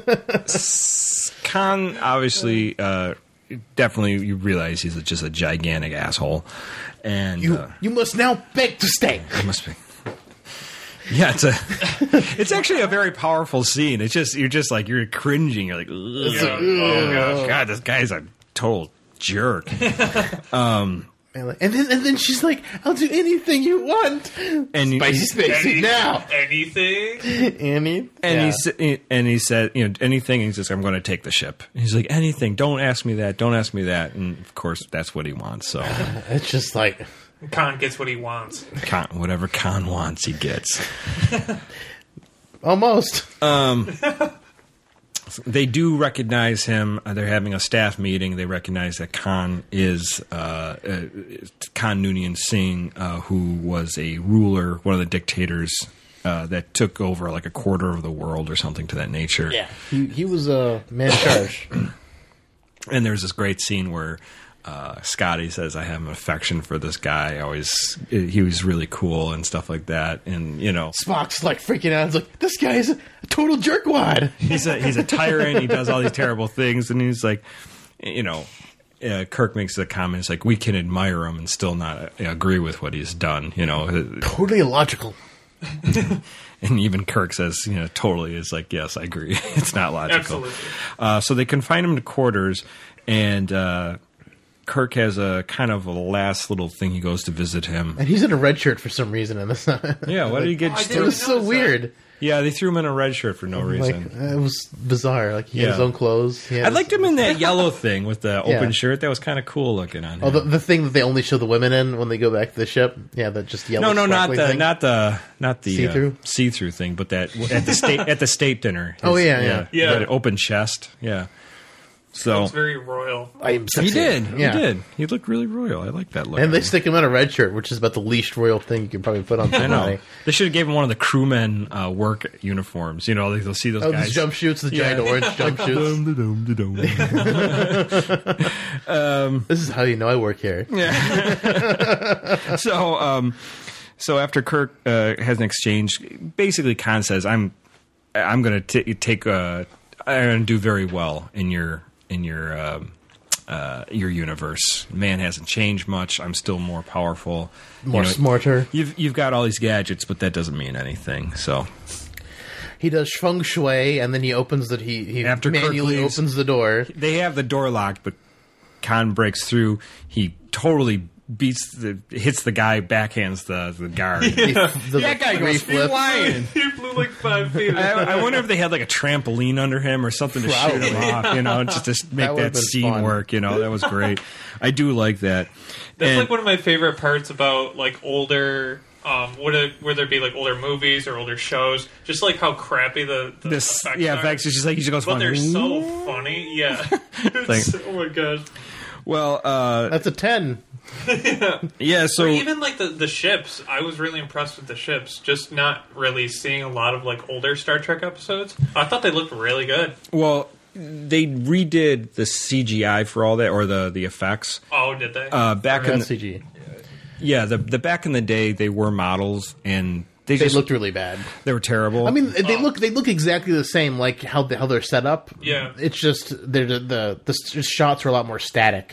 Speaker 5: Khan obviously, definitely, you realize he's just a gigantic asshole. And
Speaker 4: you must now beg to stay.
Speaker 5: I must be. Yeah, it's actually a very powerful scene. It's just you're cringing. You're like, oh god, this guy's a total jerk.
Speaker 4: And then she's like, I'll do anything you want.
Speaker 5: And
Speaker 4: Spicy Spacey now.
Speaker 6: Anything.
Speaker 5: And he said, anything. And he says, I'm going to take the ship. And he's like, anything. Don't ask me that. And of course, that's what he wants. So
Speaker 4: it's just like
Speaker 6: Khan gets what he wants.
Speaker 5: Whatever Khan wants, he gets.
Speaker 4: Almost.
Speaker 5: They do recognize him. They're having a staff meeting. They recognize that Khan is Khan Noonien Singh, who was a ruler, one of the dictators that took over like a quarter of the world or something to that nature.
Speaker 4: Yeah, he was a man in charge.
Speaker 5: And there's this great scene where Scotty says, I have an affection for this guy. He was really cool and stuff like that. And,
Speaker 4: Spock's like freaking out. He's like, this guy is a total jerkwad.
Speaker 5: He's a tyrant. He does all these terrible things. And he's like, Kirk makes the comment, it's like, we can admire him and still not agree with what he's done.
Speaker 4: Totally illogical.
Speaker 5: And even Kirk says, totally is like, yes, I agree. It's not logical.
Speaker 6: Absolutely.
Speaker 5: So they confine him to quarters, and Kirk has a kind of a last little thing. He goes to visit him,
Speaker 4: and he's in a red shirt for some reason. In this,
Speaker 5: yeah, what did he get?
Speaker 4: It was so weird.
Speaker 5: Yeah, they threw him in a red shirt for no reason.
Speaker 4: It was bizarre. Like he had his own clothes.
Speaker 5: I liked him in that yellow thing with the open shirt. That was kind of cool looking on him.
Speaker 4: Oh, the thing that they only show the women in when they go back to the ship. Yeah, that just yellow.
Speaker 5: No, not the
Speaker 4: see-through
Speaker 5: see-through thing, but that at the state dinner.
Speaker 4: Yeah.
Speaker 5: That open chest. Yeah. So
Speaker 6: it's very royal.
Speaker 4: I'm sexy.
Speaker 5: He did. He looked really royal. I like that look.
Speaker 4: And they stick him in a red shirt, which is about the least royal thing you can probably put on somebody.
Speaker 5: I know. They should have given him one of the crewmen work uniforms. They'll see those guys.
Speaker 4: These jump shoots, the giant orange jump shoots. This is how you know I work here.
Speaker 5: Yeah. So after Kirk has an exchange, basically Khan says, I'm going to take I'm going to do very well in your universe. Man hasn't changed much. I'm still more powerful,
Speaker 4: smarter.
Speaker 5: You've got all these gadgets, but that doesn't mean anything. So
Speaker 4: he does feng shui, and then he opens he
Speaker 5: after
Speaker 4: manually opens the door.
Speaker 5: They have the door locked, but Khan breaks through. He totally hits the guy, backhands the guard.
Speaker 4: That guy goes
Speaker 5: flying.
Speaker 6: He flew like 5 feet.
Speaker 5: I wonder if they had like a trampoline under him or something to shoot him off, just to make that scene fun. Work. That was great. I do like that.
Speaker 6: That's like one of my favorite parts about like older. Would there be like older movies or older shows? Just like how crappy the effects are.
Speaker 5: Effects. It's just like he just goes.
Speaker 6: But they're so funny. Yeah. Oh my gosh.
Speaker 5: Well,
Speaker 4: that's a 10.
Speaker 5: Yeah. So
Speaker 6: or even like the ships, I was really impressed with the ships. Just not really seeing a lot of like older Star Trek episodes. I thought they looked really good.
Speaker 5: Well, they redid the CGI for all that, or the effects.
Speaker 6: Oh, did they?
Speaker 5: Back in
Speaker 4: CG.
Speaker 5: Yeah, the back in the day, they were models and. They
Speaker 4: looked really bad.
Speaker 5: They were terrible.
Speaker 4: I mean, they look exactly the same, like how they're set up.
Speaker 6: Yeah,
Speaker 4: it's just the shots are a lot more static.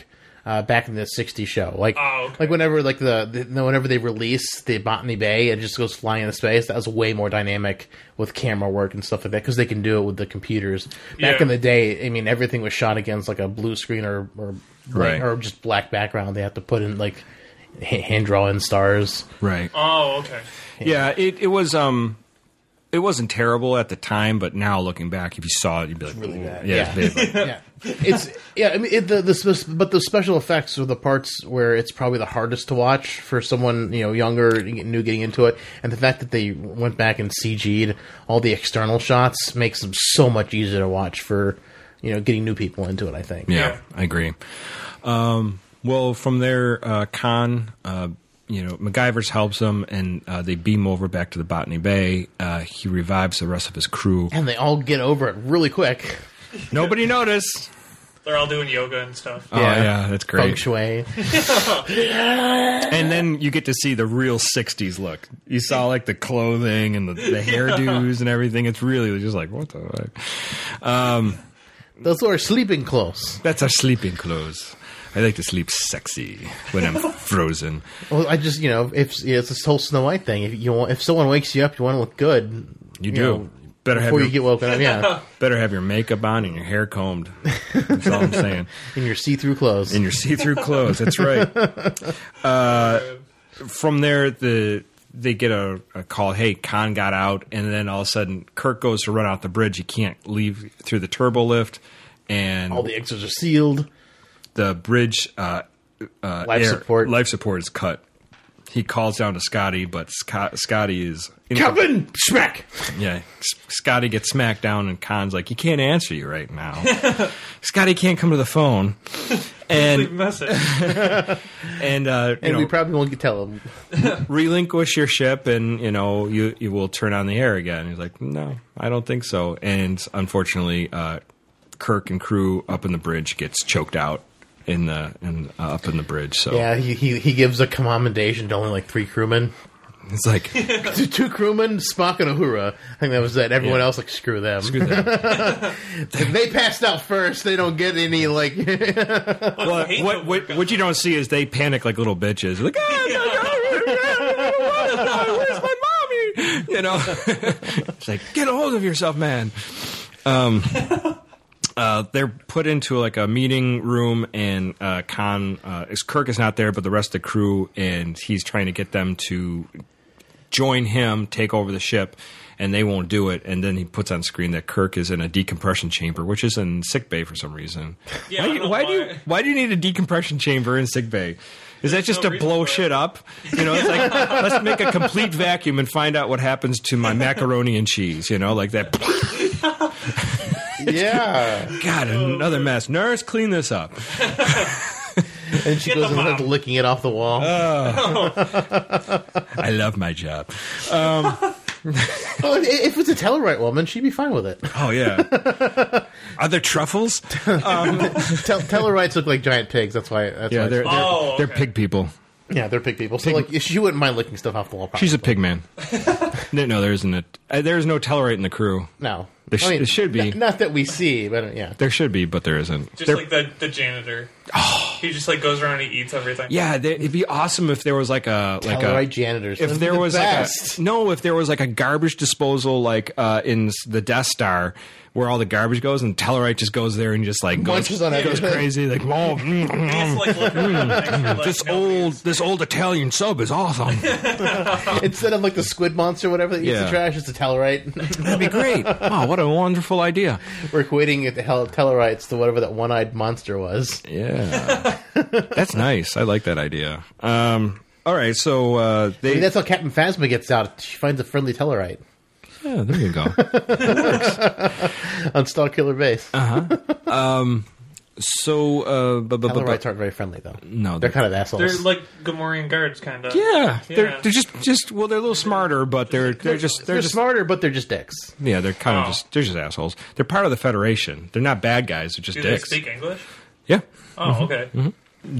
Speaker 4: back in the '60s show. Like,
Speaker 6: okay.
Speaker 4: like whenever like whenever they release the Botany Bay, it just goes flying into space. That was way more dynamic with camera work and stuff like that because they can do it with the computers. Back in the day, I mean, everything was shot against like a blue screen or just black background. They have to put in like hand draw in stars.
Speaker 5: Right.
Speaker 6: Oh, okay.
Speaker 5: Yeah, it was. It wasn't terrible at the time, but now looking back, if you saw it, you'd be like,
Speaker 4: really bad.
Speaker 5: Yeah,
Speaker 4: It's I mean, but the special effects are the parts where it's probably the hardest to watch for someone younger, new getting into it, and the fact that they went back and CG'd all the external shots makes them so much easier to watch for getting new people into it. I think.
Speaker 5: Yeah, I agree. Well, from there, Khan. MacGyver's helps him, and they beam over back to the Botany Bay. He revives the rest of his crew.
Speaker 4: And they all get over it really quick.
Speaker 5: Nobody noticed.
Speaker 6: They're all doing yoga and stuff.
Speaker 5: Oh, yeah, that's great.
Speaker 4: Feng shui.
Speaker 5: And then you get to see the real 60s look. You saw, like, the clothing and the hairdos and everything. It's really just like, what the heck?
Speaker 4: Those are sleeping clothes.
Speaker 5: That's our sleeping clothes. I like to sleep sexy when I'm frozen.
Speaker 4: Well, I just, it's this whole Snow White thing. If someone wakes you up, you want to look good.
Speaker 5: You do. Better
Speaker 4: before you get woken up. Yeah.
Speaker 5: Better have your makeup on and your hair combed. That's all I'm saying.
Speaker 4: In your see-through clothes.
Speaker 5: That's right. From there, they get a call. Hey, Khan got out, and then all of a sudden, Kirk goes to run out the bridge. He can't leave through the turbo lift, and
Speaker 4: all the exits are sealed.
Speaker 5: The bridge life support is cut. He calls down to Scotty, but Scotty is...
Speaker 4: Captain! Smack!
Speaker 5: Yeah. Scotty gets smacked down, and Khan's like, he can't answer you right now. Scotty can't come to the phone. And
Speaker 6: leave a message.
Speaker 4: And we probably won't tell him.
Speaker 5: Relinquish your ship, and, you will turn on the air again. He's like, no, I don't think so. And unfortunately, Kirk and crew up in the bridge gets choked out. Up in the bridge, so
Speaker 4: yeah, he gives a commendation to only like 3 crewmen.
Speaker 5: It's like
Speaker 4: 2 crewmen, Spock and Uhura. I think that was it. Everyone else, like, screw them. If they passed out first, they don't get any like.
Speaker 5: Well, what you don't see is they panic like little bitches. Like, where's my mommy? It's like, get a hold of yourself, man. They're put into like a meeting room, and Khan, Kirk is not there, but the rest of the crew, and he's trying to get them to join him, take over the ship, and they won't do it. And then he puts on screen that Kirk is in a decompression chamber, which is in sickbay for some reason. Yeah, why do you need a decompression chamber in sickbay? Is that just to blow shit up? It's like, let's make a complete vacuum and find out what happens to my macaroni and cheese, like that.
Speaker 4: Yeah.
Speaker 5: God, another mess. Nurse, clean this up.
Speaker 4: And she goes and licking it off the wall.
Speaker 5: I love my job.
Speaker 4: Well, if it's a Tellarite woman, she'd be fine with it.
Speaker 5: Oh, yeah. Are there truffles?
Speaker 4: Tellarites look like giant pigs. That's why.
Speaker 5: They're pig people.
Speaker 4: Yeah, they're pig people. So, like, she wouldn't mind licking stuff off the wall.
Speaker 5: She's a pig man. No, there isn't. There's no Tellarite in the crew.
Speaker 4: No.
Speaker 5: There should be.
Speaker 4: Not that we see, but yeah.
Speaker 5: There should be, but there isn't.
Speaker 6: Just like the janitor. Oh. He just like goes around and eats everything.
Speaker 5: Yeah, it'd be awesome if there was like a
Speaker 4: Tellarite janitors.
Speaker 5: If there was if there was like a garbage disposal like in the Death Star where all the garbage goes, and Tellarite just goes there and just like goes crazy, like, whoa, this old Italian sub is awesome.
Speaker 4: Instead of like the squid monster, or whatever that eats the trash, it's a Tellarite.
Speaker 5: That'd be great. Oh, what a wonderful idea.
Speaker 4: We're equating the Tellarites to whatever that one-eyed monster was.
Speaker 5: Yeah, that's nice. I like that idea. All right, so
Speaker 4: that's how Captain Phasma gets out. She finds a friendly Tellarite.
Speaker 5: Yeah, there you go. It works.
Speaker 4: On Starkiller Base.
Speaker 5: Tellarites
Speaker 4: aren't very friendly, though.
Speaker 5: No.
Speaker 4: They're kind of assholes.
Speaker 6: They're like Gamorrean guards, kind of.
Speaker 5: Yeah. They're just well, they're a little smarter, but they're just
Speaker 4: smarter, but they're just dicks.
Speaker 5: Yeah, they're kind of they're just assholes. They're part of the Federation. They're not bad guys. They're just dicks.
Speaker 6: Do they speak English?
Speaker 5: Yeah.
Speaker 6: Oh, okay.
Speaker 5: Mm-hmm.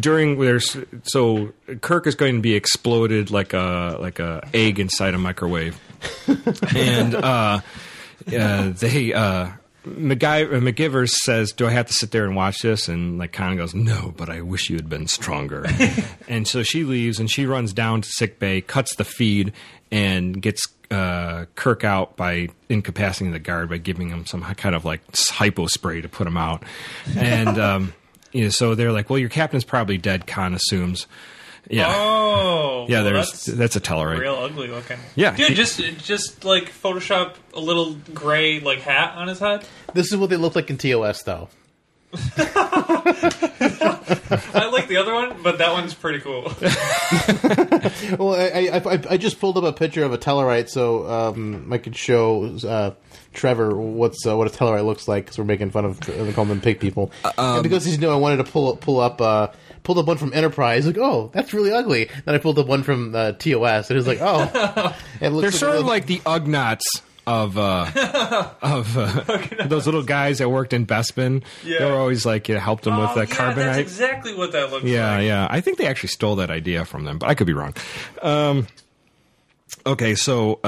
Speaker 5: So Kirk is going to be exploded like a egg inside a microwave, and McGivers says, "Do I have to sit there and watch this?" And like Khan goes, "No, but I wish you had been stronger." And so she leaves and she runs down to sickbay, cuts the feed, and gets Kirk out by incapacitating the guard by giving him some kind of like hypo spray to put him out. And so they're like, "Well, your captain's probably dead." Khan assumes. Yeah.
Speaker 6: Oh.
Speaker 5: Yeah, well, that's a Tellarite.
Speaker 6: Real ugly looking.
Speaker 5: Yeah.
Speaker 6: Dude, just like Photoshop a little gray like hat on his head.
Speaker 4: This is what they look like in TOS, though.
Speaker 6: I like the other one, but that one's pretty cool.
Speaker 4: Well, I just pulled up a picture of a Tellarite so I could show Trevor what a Tellarite looks like, because we're making fun of the Coleman Pig people. And because he's new, I wanted to pull up one from Enterprise. Like, oh, that's really ugly. Then I pulled up one from TOS, and it was like, oh, it looks
Speaker 5: they're sort of like the Ugnaughts of those little guys that worked in Bespin. Yeah. They were always like, helped them with carbonite.
Speaker 6: That's exactly what that looks like.
Speaker 5: Yeah. I think they actually stole that idea from them, but I could be wrong. Okay, so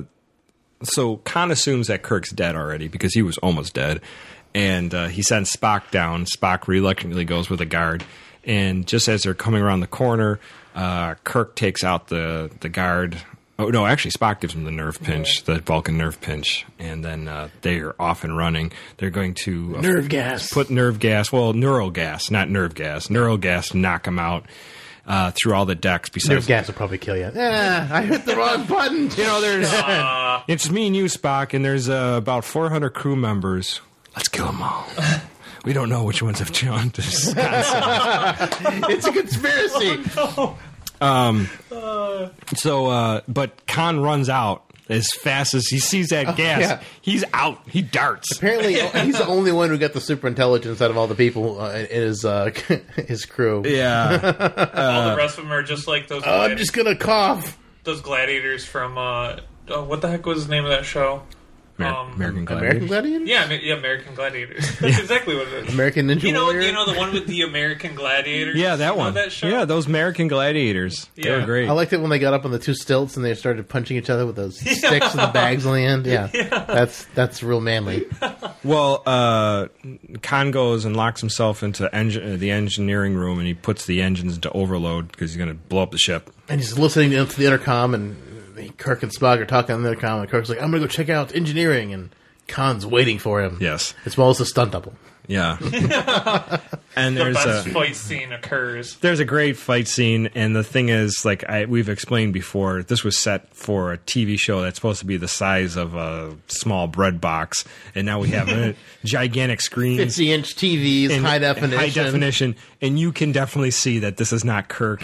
Speaker 5: Khan assumes that Kirk's dead already because he was almost dead, and he sends Spock down. Spock reluctantly goes with a guard. And just as they're coming around the corner, Kirk takes out the guard. Oh, no, actually, Spock gives him the nerve pinch, the Vulcan nerve pinch. And then they are off and running. They're going to...
Speaker 4: nerve gas.
Speaker 5: Put nerve gas. Well, neural gas, not nerve gas. Neural gas to knock him out through all the decks. Besides,
Speaker 4: nerve gas will probably kill you. I hit the wrong button.
Speaker 5: There's... it's me and you, Spock, and there's about 400 crew members. Let's kill them all. We don't know which ones have joined this concept.
Speaker 4: It's a conspiracy.
Speaker 6: Oh, no.
Speaker 5: But Khan runs out as fast as he sees that gas. Yeah. He's out. He darts.
Speaker 4: Apparently, he's the only one who got the super intelligence out of all the people in his crew.
Speaker 5: Yeah.
Speaker 6: All the rest of them are just like those.
Speaker 4: I'm just gonna cough.
Speaker 6: Those gladiators from what the heck was the name of that show?
Speaker 5: American Gladiators?
Speaker 6: Yeah, American Gladiators. That's exactly what it is.
Speaker 4: American Ninja Warrior?
Speaker 6: You know the one with the American Gladiators?
Speaker 5: Yeah, that one.
Speaker 6: That show?
Speaker 5: Yeah, those American Gladiators. Yeah. They were great.
Speaker 4: I liked it when they got up on the two stilts and they started punching each other with those sticks and the bags on the end. Yeah. That's real manly.
Speaker 5: Well, Khan goes and locks himself into the engineering room, and he puts the engines into overload because he's going to blow up the ship.
Speaker 4: And he's listening to the intercom, and Kirk and Spock are talking on the intercom, and Kirk's like, I'm going to go check out engineering, and Khan's waiting for him.
Speaker 5: Yes.
Speaker 4: As well as a stunt double.
Speaker 5: Yeah. And
Speaker 6: the best fight scene occurs.
Speaker 5: There's a great fight scene, and the thing is, like we've explained before, this was set for a TV show that's supposed to be the size of a small bread box, and now we have gigantic screens,
Speaker 4: 50-inch TVs, high definition,
Speaker 5: and you can definitely see that this is not Kirk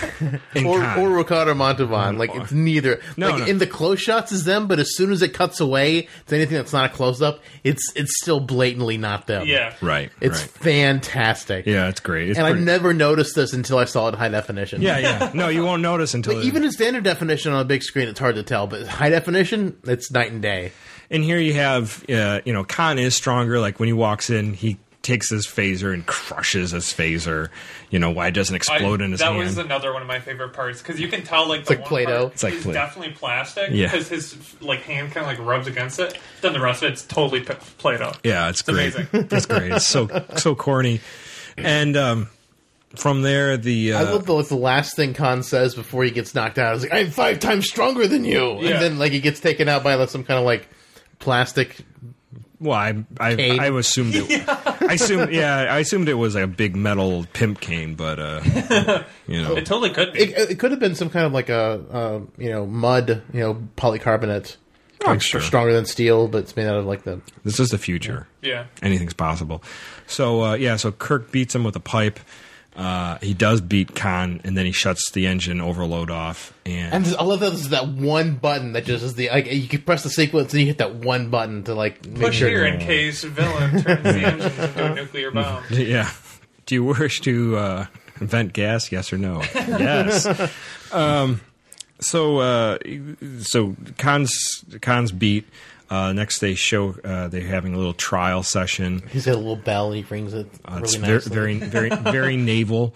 Speaker 4: or Ricardo Montalban. Like, it's neither. No. In the close shots is them, but as soon as it cuts away to anything that's not a close up, it's still blatantly not them.
Speaker 6: Yeah.
Speaker 5: Right.
Speaker 4: It's fantastic.
Speaker 5: Yeah, it's great.
Speaker 4: I never noticed this until I saw it in high definition.
Speaker 5: Yeah. No, you won't notice until...
Speaker 4: even in standard definition on a big screen, it's hard to tell. But high definition, it's night and day.
Speaker 5: And here you have, Khan is stronger. Like, when he walks in, he takes his phaser and crushes his phaser. Why it doesn't explode in his hand.
Speaker 6: That was another one of my favorite parts, because you can tell, like,
Speaker 4: it's like Play-Doh.
Speaker 6: It's like definitely plastic, because his hand kind of like rubs against it. Then the rest of it's totally Play-Doh.
Speaker 5: Yeah, it's great.
Speaker 6: Amazing.
Speaker 5: It's great. It's so corny. And from there, I
Speaker 4: love the last thing Khan says before he gets knocked out. He's like, I'm 5 times stronger than you. Yeah. And then like he gets taken out by some kind of like plastic.
Speaker 5: Well, I assumed it. I assumed it was a big metal pimp cane, but
Speaker 6: it totally could be.
Speaker 4: It could have been some kind of like a mud, polycarbonate.
Speaker 5: Sure.
Speaker 4: Stronger than steel, but it's made out of like the.
Speaker 5: This is the future.
Speaker 6: Yeah,
Speaker 5: anything's possible. So so Kirk beats him with a pipe. He does beat Khan, and then he shuts the engine overload off. And
Speaker 4: I love that this is that one button that just is you can press the sequence and you hit that one button to like make
Speaker 6: push
Speaker 4: sure
Speaker 6: here in case villain turns the engine into a nuclear bomb.
Speaker 5: Yeah. Do you wish to vent gas? Yes or no? Yes. So Khan's beat. Next, they show they're having a little trial session.
Speaker 4: He's got a little bell. He rings it.
Speaker 5: It's
Speaker 4: really
Speaker 5: very, very naval.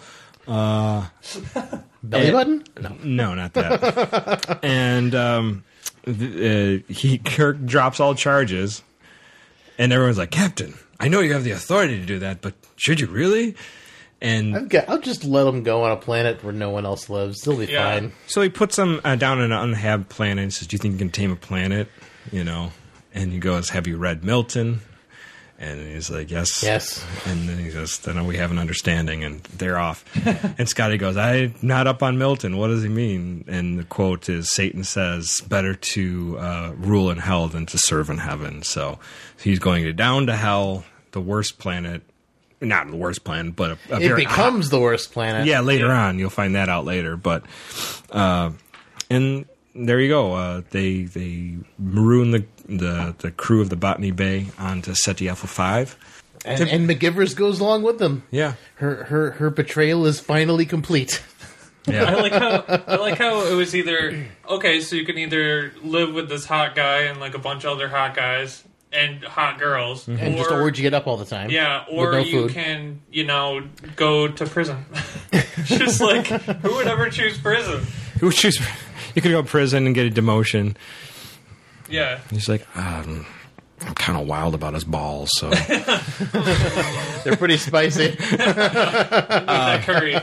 Speaker 4: Belly button?
Speaker 5: No, not that. And Kirk drops all charges, And everyone's like, Captain, I know you have the authority to do that, but should you really? And
Speaker 4: I'll just let them go on a planet where no one else lives. They'll be fine.
Speaker 5: So he puts them down on an uninhabited planet and says, do you think you can tame a planet? And he goes, have you read Milton? And he's like, yes. And then he goes, then we have an understanding, and they're off. And Scotty goes, I'm not up on Milton. What does he mean? And the quote is, Satan says, better to rule in hell than to serve in heaven. So he's going down to hell, the worst planet. Not the worst planet, but
Speaker 4: it becomes the worst planet.
Speaker 5: Yeah, later on. You'll find that out later. But, and there you go. They maroon the crew of the Botany Bay onto Ceti Alpha 5.
Speaker 4: And McGivers goes along with them.
Speaker 5: Yeah.
Speaker 4: Her betrayal is finally complete.
Speaker 5: Yeah.
Speaker 6: I like how it was either, okay, so you can either live with this hot guy and like a bunch of other hot guys and hot girls.
Speaker 4: And just orgy it up all the time.
Speaker 6: Yeah, or
Speaker 4: no
Speaker 6: you
Speaker 4: food.
Speaker 6: can, go to prison. Just like, who would ever choose prison?
Speaker 5: Who would choose? You could go to prison and get a demotion.
Speaker 6: Yeah.
Speaker 5: He's like, I'm kind of wild about his balls, so.
Speaker 4: They're pretty spicy.
Speaker 6: That curry.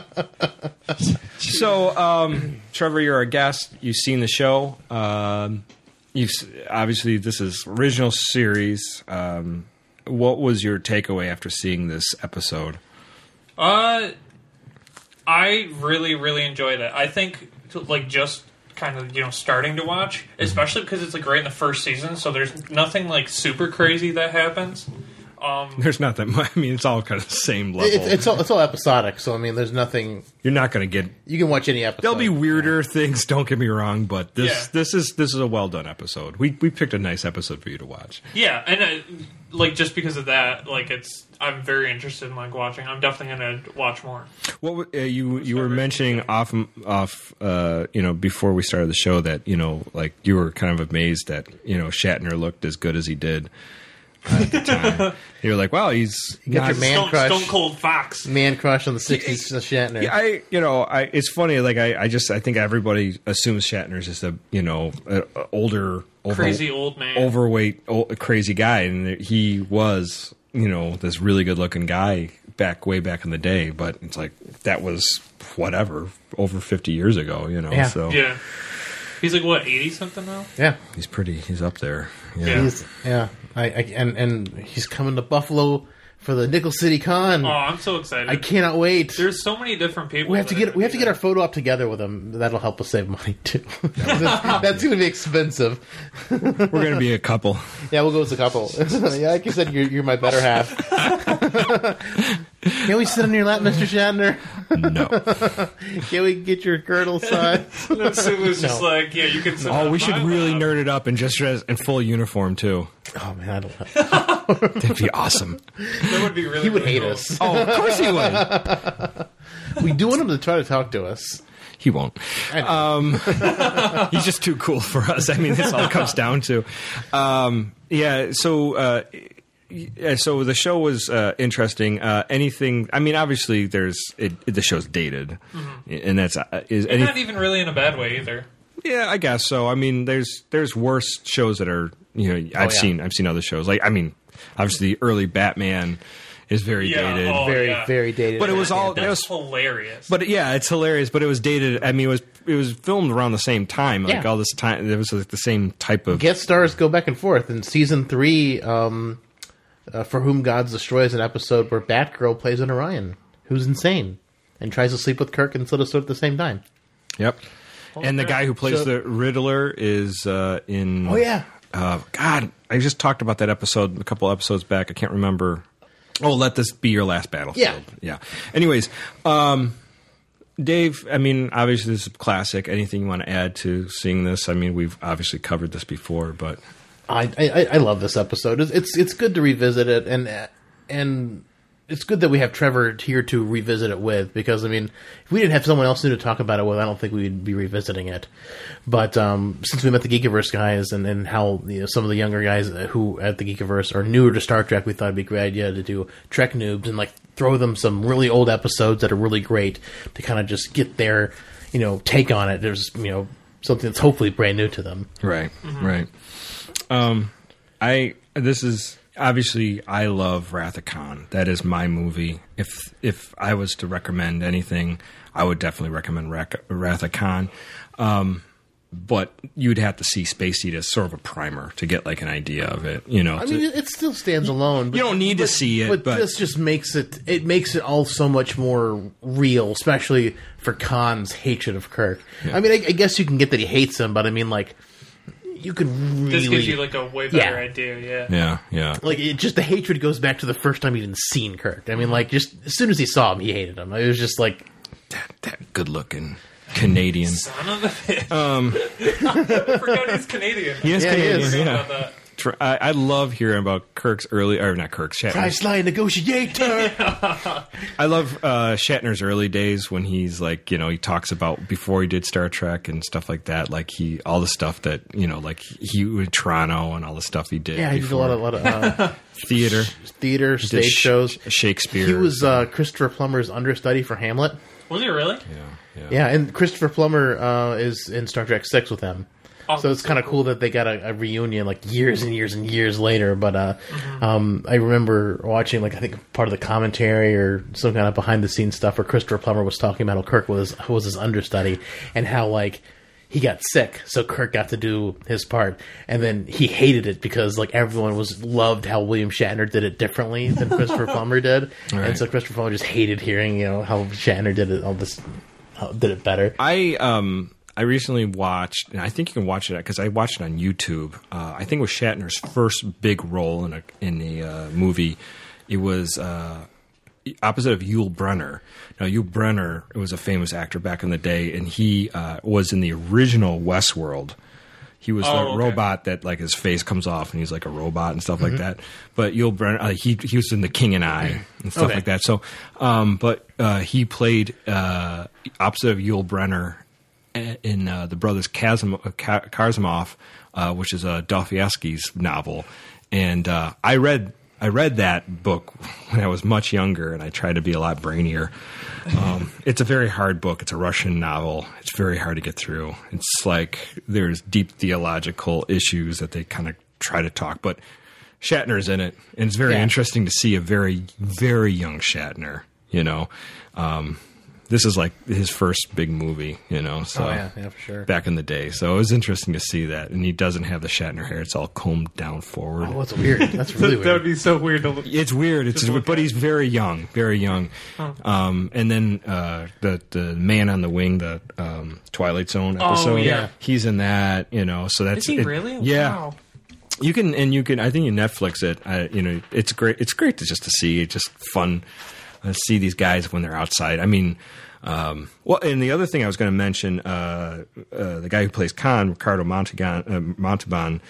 Speaker 5: So, Trevor, you're a guest. You've seen the show. Obviously, this is original series. What was your takeaway after seeing this episode?
Speaker 6: I really, really enjoyed it. I think, just kind of, starting to watch, especially because it's, right in the first season, so there's nothing, super crazy that happens.
Speaker 5: There's not that much. I mean, it's all kind of the same level.
Speaker 4: It's all episodic, so, there's nothing...
Speaker 5: You're not going to get...
Speaker 4: You can watch any episode.
Speaker 5: There'll be weirder things, don't get me wrong, but this is a well-done episode. We picked a nice episode for you to watch.
Speaker 6: Yeah, and, just because of that, I'm very interested in, watching. I'm definitely going to watch more.
Speaker 5: What you were mentioning off, before we started the show that, you were kind of amazed that, Shatner looked as good as he did. At the time, you were like, "Wow, you
Speaker 4: got your man crush,
Speaker 6: Stone Cold Fox,
Speaker 4: man crush on the '60s Shatner."
Speaker 5: Yeah, it's funny. I think everybody assumes Shatner's just a older,
Speaker 6: crazy old man,
Speaker 5: overweight, crazy guy, and he was this really good looking guy way back in the day. But it's like that was whatever over 50 years ago,
Speaker 4: Yeah.
Speaker 5: So
Speaker 6: yeah. He's like, what, 80-something now?
Speaker 4: Yeah.
Speaker 5: He's up there. Yeah.
Speaker 4: And he's coming to Buffalo for the Nickel City Con.
Speaker 6: Oh, I'm so excited.
Speaker 4: I cannot wait.
Speaker 6: There's so many different people.
Speaker 4: We have to get our photo up together with him. That'll help us save money too. That's going to be expensive.
Speaker 5: We're going to be a couple.
Speaker 4: Yeah, we'll go as a couple. Yeah, like you said, you're my better half. Can we sit on your lap, Mr. Shatner?
Speaker 5: No.
Speaker 4: Can we get your girdle size?
Speaker 6: It was just like, yeah, you can sit
Speaker 5: Oh,
Speaker 6: on
Speaker 5: we should
Speaker 6: my
Speaker 5: really
Speaker 6: lap.
Speaker 5: nerd it up and just dress in full uniform too.
Speaker 4: Oh man, I don't know.
Speaker 5: That'd be awesome.
Speaker 6: That would be really
Speaker 4: He would
Speaker 6: really
Speaker 4: hate
Speaker 6: cool.
Speaker 4: us.
Speaker 5: Oh, of course he would.
Speaker 4: We do want him to try to talk to us.
Speaker 5: He won't. He's just too cool for us. I mean, that's all it comes down to. So the show was interesting. Anything? I mean, obviously, the show's dated, and that's
Speaker 6: not even really in a bad way either.
Speaker 5: Yeah, I guess so. I mean, there's worse shows that are I've seen other shows. Obviously, early Batman is very dated.
Speaker 6: Oh,
Speaker 4: Very dated.
Speaker 5: But it was all
Speaker 6: That's
Speaker 5: it was
Speaker 6: hilarious.
Speaker 5: But yeah, it's hilarious. But it was dated. I mean, it was filmed around the same time. Like
Speaker 4: Yeah.
Speaker 5: all this time, there was the same type of
Speaker 4: guest stars go back and forth. In season 3, For Whom Gods Destroy is an episode where Batgirl plays an Orion who's insane and tries to sleep with Kirk and Slit at the same time.
Speaker 5: Yep. And the guy who plays the Riddler is in.
Speaker 4: Oh yeah.
Speaker 5: God, I just talked about that episode a couple episodes back. I can't remember. Oh, Let This Be Your Last Battlefield. Yeah. Anyways, Dave, I mean, obviously this is a classic. Anything you want to add to seeing this? I mean, we've obviously covered this before, but
Speaker 4: I love this episode. It's good to revisit it, and it's good that we have Trevor here to revisit it with, because I mean, if we didn't have someone else new to talk about it with, I don't think we'd be revisiting it. But since we met the Geekiverse guys and how some of the younger guys who at the Geekiverse are newer to Star Trek, we thought it'd be a great idea to do Trek Noobs and throw them some really old episodes that are really great to kind of just get their take on it. There's something that's hopefully brand new to them.
Speaker 5: right. This is obviously, I love Wrath of Khan. That is my movie. If I was to recommend anything, I would definitely recommend Wrath of Khan. But you'd have to see Space Heat as sort of a primer to get like an idea of it. You know,
Speaker 4: I mean, it still stands alone. But,
Speaker 5: you don't need to see it,
Speaker 4: but this just makes it all so much more real, especially for Khan's hatred of Kirk.
Speaker 5: Yeah.
Speaker 4: I mean, I guess you can get that he hates him, but I mean, like, you could really...
Speaker 6: This gives you, like, a way better idea,
Speaker 5: Yeah.
Speaker 4: Like, the hatred goes back to the first time he even seen Kirk. I mean, like, just as soon as he saw him, he hated him. It was just like...
Speaker 5: That good-looking Canadian.
Speaker 6: Son of a bitch. I forgot he's Canadian.
Speaker 5: He is Canadian,
Speaker 6: I forgot
Speaker 5: yeah.
Speaker 6: about that.
Speaker 5: I love hearing about Kirk's not Kirk, Shatner's.
Speaker 4: Priceline negotiator!
Speaker 5: I love Shatner's early days when he's like, you know, he talks about before he did Star Trek and stuff like that. Like all the stuff that, you know, like he in Toronto and all the stuff he did.
Speaker 4: Yeah, he did a lot of
Speaker 5: theater,
Speaker 4: stage shows.
Speaker 5: Shakespeare.
Speaker 4: He was Christopher Plummer's understudy for Hamlet.
Speaker 6: Was he really?
Speaker 4: Yeah, and Christopher Plummer is in Star Trek 6 with him. So it's kind of cool that they got a reunion like years and years and years later. But I remember watching like I think part of the commentary or some kind of behind the scenes stuff where Christopher Plummer was talking about how Kirk was his understudy and how like he got sick, so Kirk got to do his part, and then he hated it because like everyone loved how William Shatner did it differently than Christopher Plummer did,
Speaker 5: right.
Speaker 4: And so Christopher Plummer just hated hearing how Shatner did it better.
Speaker 5: I recently watched, and I think you can watch it because I watched it on YouTube. I think it was Shatner's first big role in a movie. It was opposite of Yul Brynner. Now, Yul Brynner was a famous actor back in the day, and he was in the original Westworld. He was the robot that like his face comes off, and he's like a robot and stuff like that. But Yul Brynner, he was in The King and I and stuff like that. So, but he played opposite of Yul Brynner in the Brothers Karamazov, which is Dostoevsky's novel, and I read that book when I was much younger, and I tried to be a lot brainier. It's a very hard book. It's a Russian novel. It's very hard to get through. It's like there's deep theological issues that they kind of try to talk, but Shatner's in it, and it's very interesting to see a very, very young Shatner, you know. This is like his first big movie, you know. So
Speaker 4: yeah, for sure.
Speaker 5: Back in the day, so it was interesting to see that. And he doesn't have the Shatner hair; it's all combed down forward.
Speaker 4: Oh, that's weird. That's really weird.
Speaker 6: That would be so weird to look.
Speaker 5: It's weird. But he's very young, very young.
Speaker 6: Huh.
Speaker 5: And then the Man on the Wing, the Twilight Zone episode.
Speaker 6: Oh yeah,
Speaker 5: he's in that. You know, so that's
Speaker 6: is he really?
Speaker 5: Yeah.
Speaker 6: Wow.
Speaker 5: You can. I think you Netflix it. You know, it's great. It's great to see. It's just fun. See these guys when they're outside. I mean, well, and the other thing I was going to mention, the guy who plays Khan, Ricardo Montalban,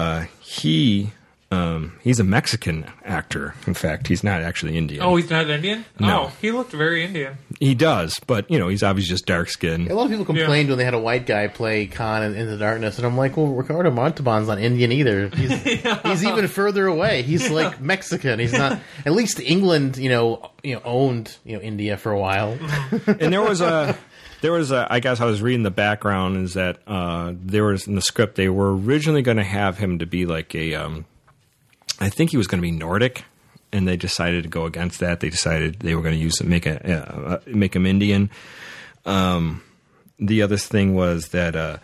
Speaker 5: he's a Mexican actor. In fact, he's not actually Indian.
Speaker 6: Oh, he's not Indian?
Speaker 5: No.
Speaker 6: Oh, he looked very Indian.
Speaker 5: He does, but you know, he's obviously just dark skinned.
Speaker 4: A lot of people complained when they had a white guy play Khan in the Darkness, and I'm like, well, Ricardo Montalban's not Indian either. He's even further away. He's like Mexican. He's not. At least England, owned India for a while.
Speaker 5: And there was a. I guess I was reading the background is that there was in the script they were originally going to have him to be like a. I think he was going to be Nordic. And they decided to go against that. They decided they were going to make him Indian. The other thing was that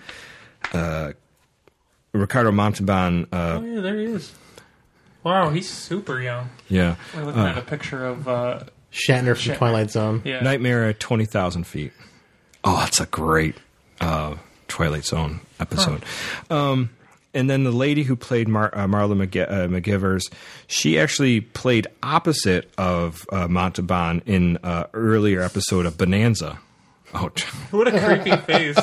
Speaker 5: Ricardo Montalban.
Speaker 6: Oh yeah, there he is. Wow, he's super young.
Speaker 5: Yeah,
Speaker 6: We're looking at a picture of
Speaker 4: Shatner from Twilight Zone.
Speaker 6: Yeah.
Speaker 5: Nightmare at 20,000 feet. Oh, that's a great Twilight Zone episode. Huh. And then the lady who played Marla McGivers, she actually played opposite of Montalban in an earlier episode of Bonanza. Oh,
Speaker 6: what a creepy face!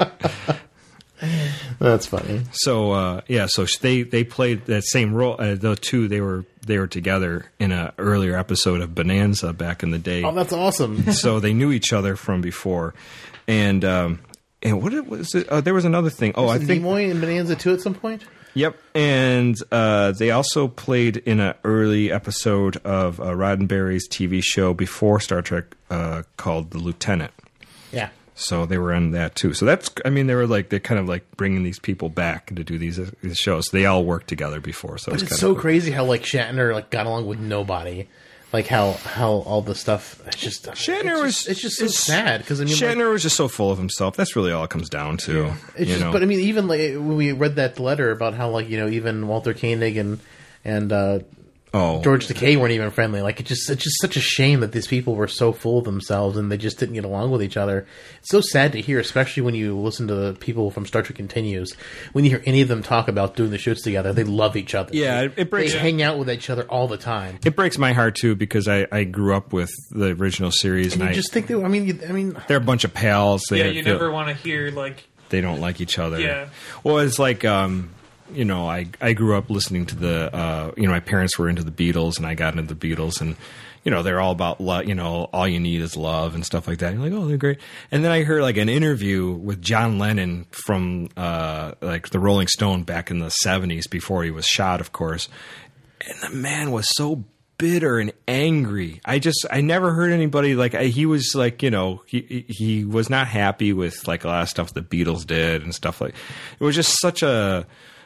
Speaker 4: That's funny.
Speaker 5: So so they played that same role. The two they were together in an earlier episode of Bonanza back in the day.
Speaker 4: Oh, that's awesome.
Speaker 5: So they knew each other from before, and what was it? There was another thing. Oh, I think
Speaker 4: Nimoy in Bonanza 2 at some point.
Speaker 5: Yep, and they also played in an early episode of Roddenberry's TV show before Star Trek called The Lieutenant.
Speaker 4: Yeah.
Speaker 5: So they were on that too. So that's, I mean, they're kind of like bringing these people back to do these shows. They all worked together before. So
Speaker 4: But it's so crazy how like Shatner like got along with nobody. Like how all the stuff. It's just it's just so sad because I mean
Speaker 5: Shatner was just so full of himself. That's really all it comes down to.
Speaker 4: Yeah. It's just, but I mean, even like when we read that letter about how like even Walter Koenig and George Takei weren't even friendly. Like it's just such a shame that these people were so full of themselves and they just didn't get along with each other. It's so sad to hear, especially when you listen to the people from Star Trek Continues. When you hear any of them talk about doing the shoots together, they love each other.
Speaker 5: Yeah, it breaks.
Speaker 4: They hang out with each other all the time.
Speaker 5: It breaks my heart too because I grew up with the original series, and
Speaker 4: you just think they. I mean,
Speaker 5: they're a bunch of pals.
Speaker 6: You never want to hear like
Speaker 5: they don't like each other.
Speaker 6: Yeah.
Speaker 5: Well, it's like. I grew up listening to the, my parents were into the Beatles and I got into the Beatles and, they're all about, all you need is love and stuff like that. And you're like, oh, they're great. And then I heard like an interview with John Lennon from, like the Rolling Stone back in the 70s before he was shot, of course. And the man was so bitter and angry. I never heard anybody like, he was like, he was not happy with like a lot of stuff the Beatles did and stuff like, it was just such a,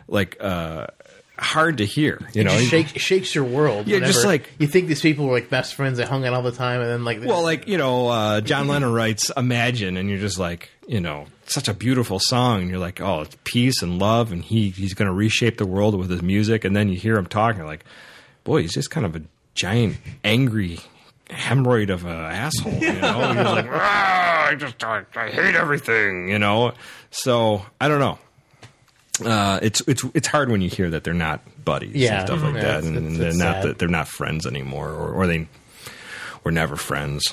Speaker 5: hard to hear,
Speaker 4: It shakes your world.
Speaker 5: Yeah, just like
Speaker 4: you think these people were like best friends, they hung out all the time, and then
Speaker 5: John Lennon writes "Imagine," and you're just like, such a beautiful song, and you're like, oh, it's peace and love, and he's going to reshape the world with his music, and then you hear him talking, like, boy, he's just kind of a giant angry hemorrhoid of an asshole, He's like, I hate everything, So I don't know. It's hard when you hear that they're not buddies and stuff like that, and they're not that they're not friends anymore, or they were never friends.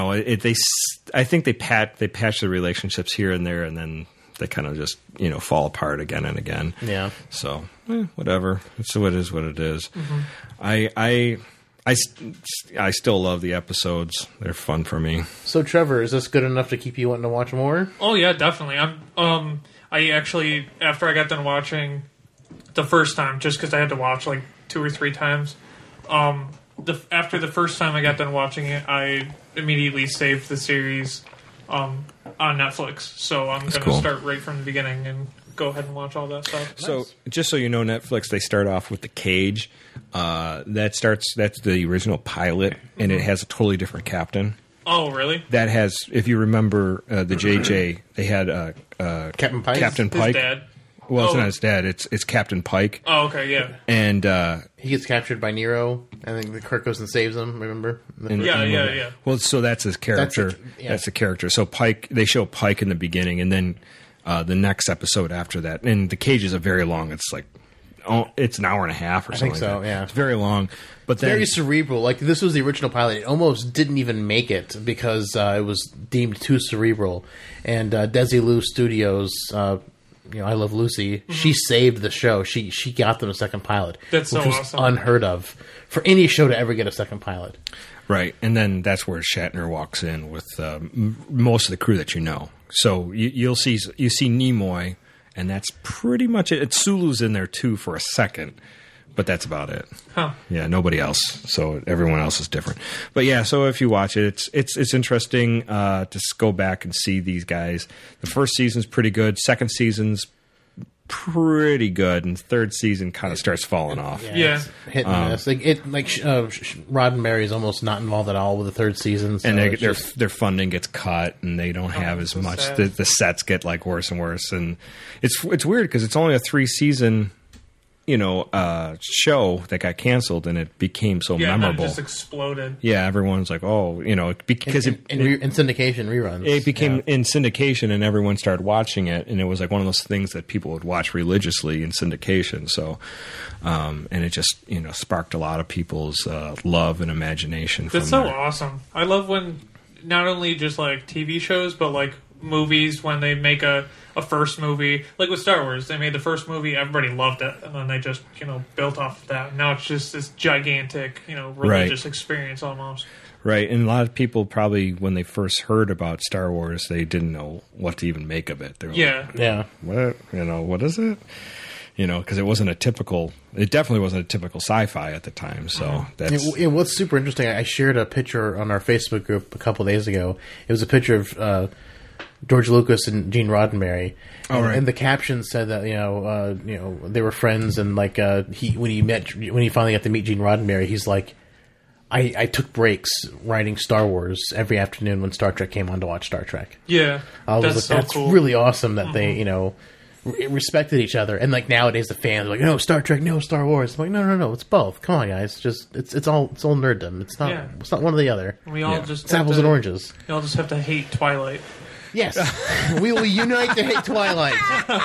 Speaker 5: I think they patch the relationships here and there, and then they kind of just fall apart again and again.
Speaker 4: Yeah.
Speaker 5: So whatever. It's what it is. What it is.
Speaker 6: Mm-hmm.
Speaker 5: I still love the episodes. They're fun for me.
Speaker 4: So Trevor, is this good enough to keep you wanting to watch more?
Speaker 6: Oh yeah, definitely. I actually, after I got done watching the first time, just because I had to watch like 2 or 3 times, after the first time I got done watching it, I immediately saved the series on Netflix. So I'm going to start right from the beginning and go ahead and watch all that stuff.
Speaker 5: So just so you know, Netflix, they start off with The Cage. That's the original pilot, and it has a totally different captain.
Speaker 6: Oh, really?
Speaker 5: That has, if you remember the JJ, they had
Speaker 4: Captain Pike.
Speaker 5: Captain Pike.
Speaker 6: His dad.
Speaker 5: Well, it's not his dad. It's Captain Pike.
Speaker 6: Oh, okay, yeah.
Speaker 5: And
Speaker 4: he gets captured by Nero, and then Kirk goes and saves him. Remember?
Speaker 6: Yeah.
Speaker 5: Well, so that's his character. That's the character. So Pike, they show Pike in the beginning, and then the next episode after that. And The Cage is a very long. It's like it's an hour and a half or something.
Speaker 4: I think so.
Speaker 5: Like that.
Speaker 4: Yeah,
Speaker 5: it's very long. But then,
Speaker 4: very cerebral. Like this was the original pilot. It almost didn't even make it because it was deemed too cerebral. And Desilu Studios, I Love Lucy. Mm-hmm. She saved the show. She got them a second pilot.
Speaker 6: That's
Speaker 4: which
Speaker 6: so
Speaker 4: was
Speaker 6: awesome.
Speaker 4: Unheard of for any show to ever get a second pilot.
Speaker 5: Right, and then that's where Shatner walks in with most of the crew that you know. So you see Nimoy, and that's pretty much it. Sulu's in there too for a second. But that's about it.
Speaker 6: Huh.
Speaker 5: Yeah, nobody else. So everyone else is different. But yeah, so if you watch it, it's interesting to go back and see these guys. The first season's pretty good. Second season's pretty good, and third season kind of starts falling off.
Speaker 6: Yeah.
Speaker 4: Hit and miss. Roddenberry is almost not involved at all with the third season. So
Speaker 5: and their funding gets cut, and they don't have as much. The sets get like worse and worse, and it's weird because it's only a 3-season. Show that got canceled, and it became so memorable.
Speaker 6: It just exploded.
Speaker 5: Yeah, everyone's like, because
Speaker 4: in syndication reruns.
Speaker 5: It became in syndication, and everyone started watching it, and it was like one of those things that people would watch religiously in syndication. So, and it just sparked a lot of people's love and imagination.
Speaker 6: That's so awesome. I love when not only just like TV shows, but like movies when they make a first movie, like with Star Wars, they made the first movie, everybody loved it, and then they just built off of that. Now it's just this gigantic religious experience almost.
Speaker 5: Right, and a lot of people probably when they first heard about Star Wars, they didn't know what to even make of it. They were like, what is it? Because it wasn't it definitely wasn't a typical sci-fi at the time. So that's
Speaker 4: what's super interesting. I shared a picture on our Facebook group a couple days ago. It was a picture of George Lucas and Gene Roddenberry. And,
Speaker 5: right.
Speaker 4: and the caption said that they were friends, and like when he finally got to meet Gene Roddenberry, he's like, I took breaks writing Star Wars every afternoon when Star Trek came on to watch Star Trek.
Speaker 6: Yeah,
Speaker 4: I was
Speaker 6: that's
Speaker 4: like,
Speaker 6: so
Speaker 4: that's
Speaker 6: cool.
Speaker 4: really awesome that they respected each other. And like nowadays, the fans are like, no Star Trek, no Star Wars. I'm like, no, it's both. Come on, guys, just it's all nerddom. It's not one or the other.
Speaker 6: We all
Speaker 5: Yeah.
Speaker 6: just
Speaker 4: It's apples and oranges.
Speaker 6: We all just have to hate Twilight.
Speaker 4: Yes, we will unite to hate Twilight.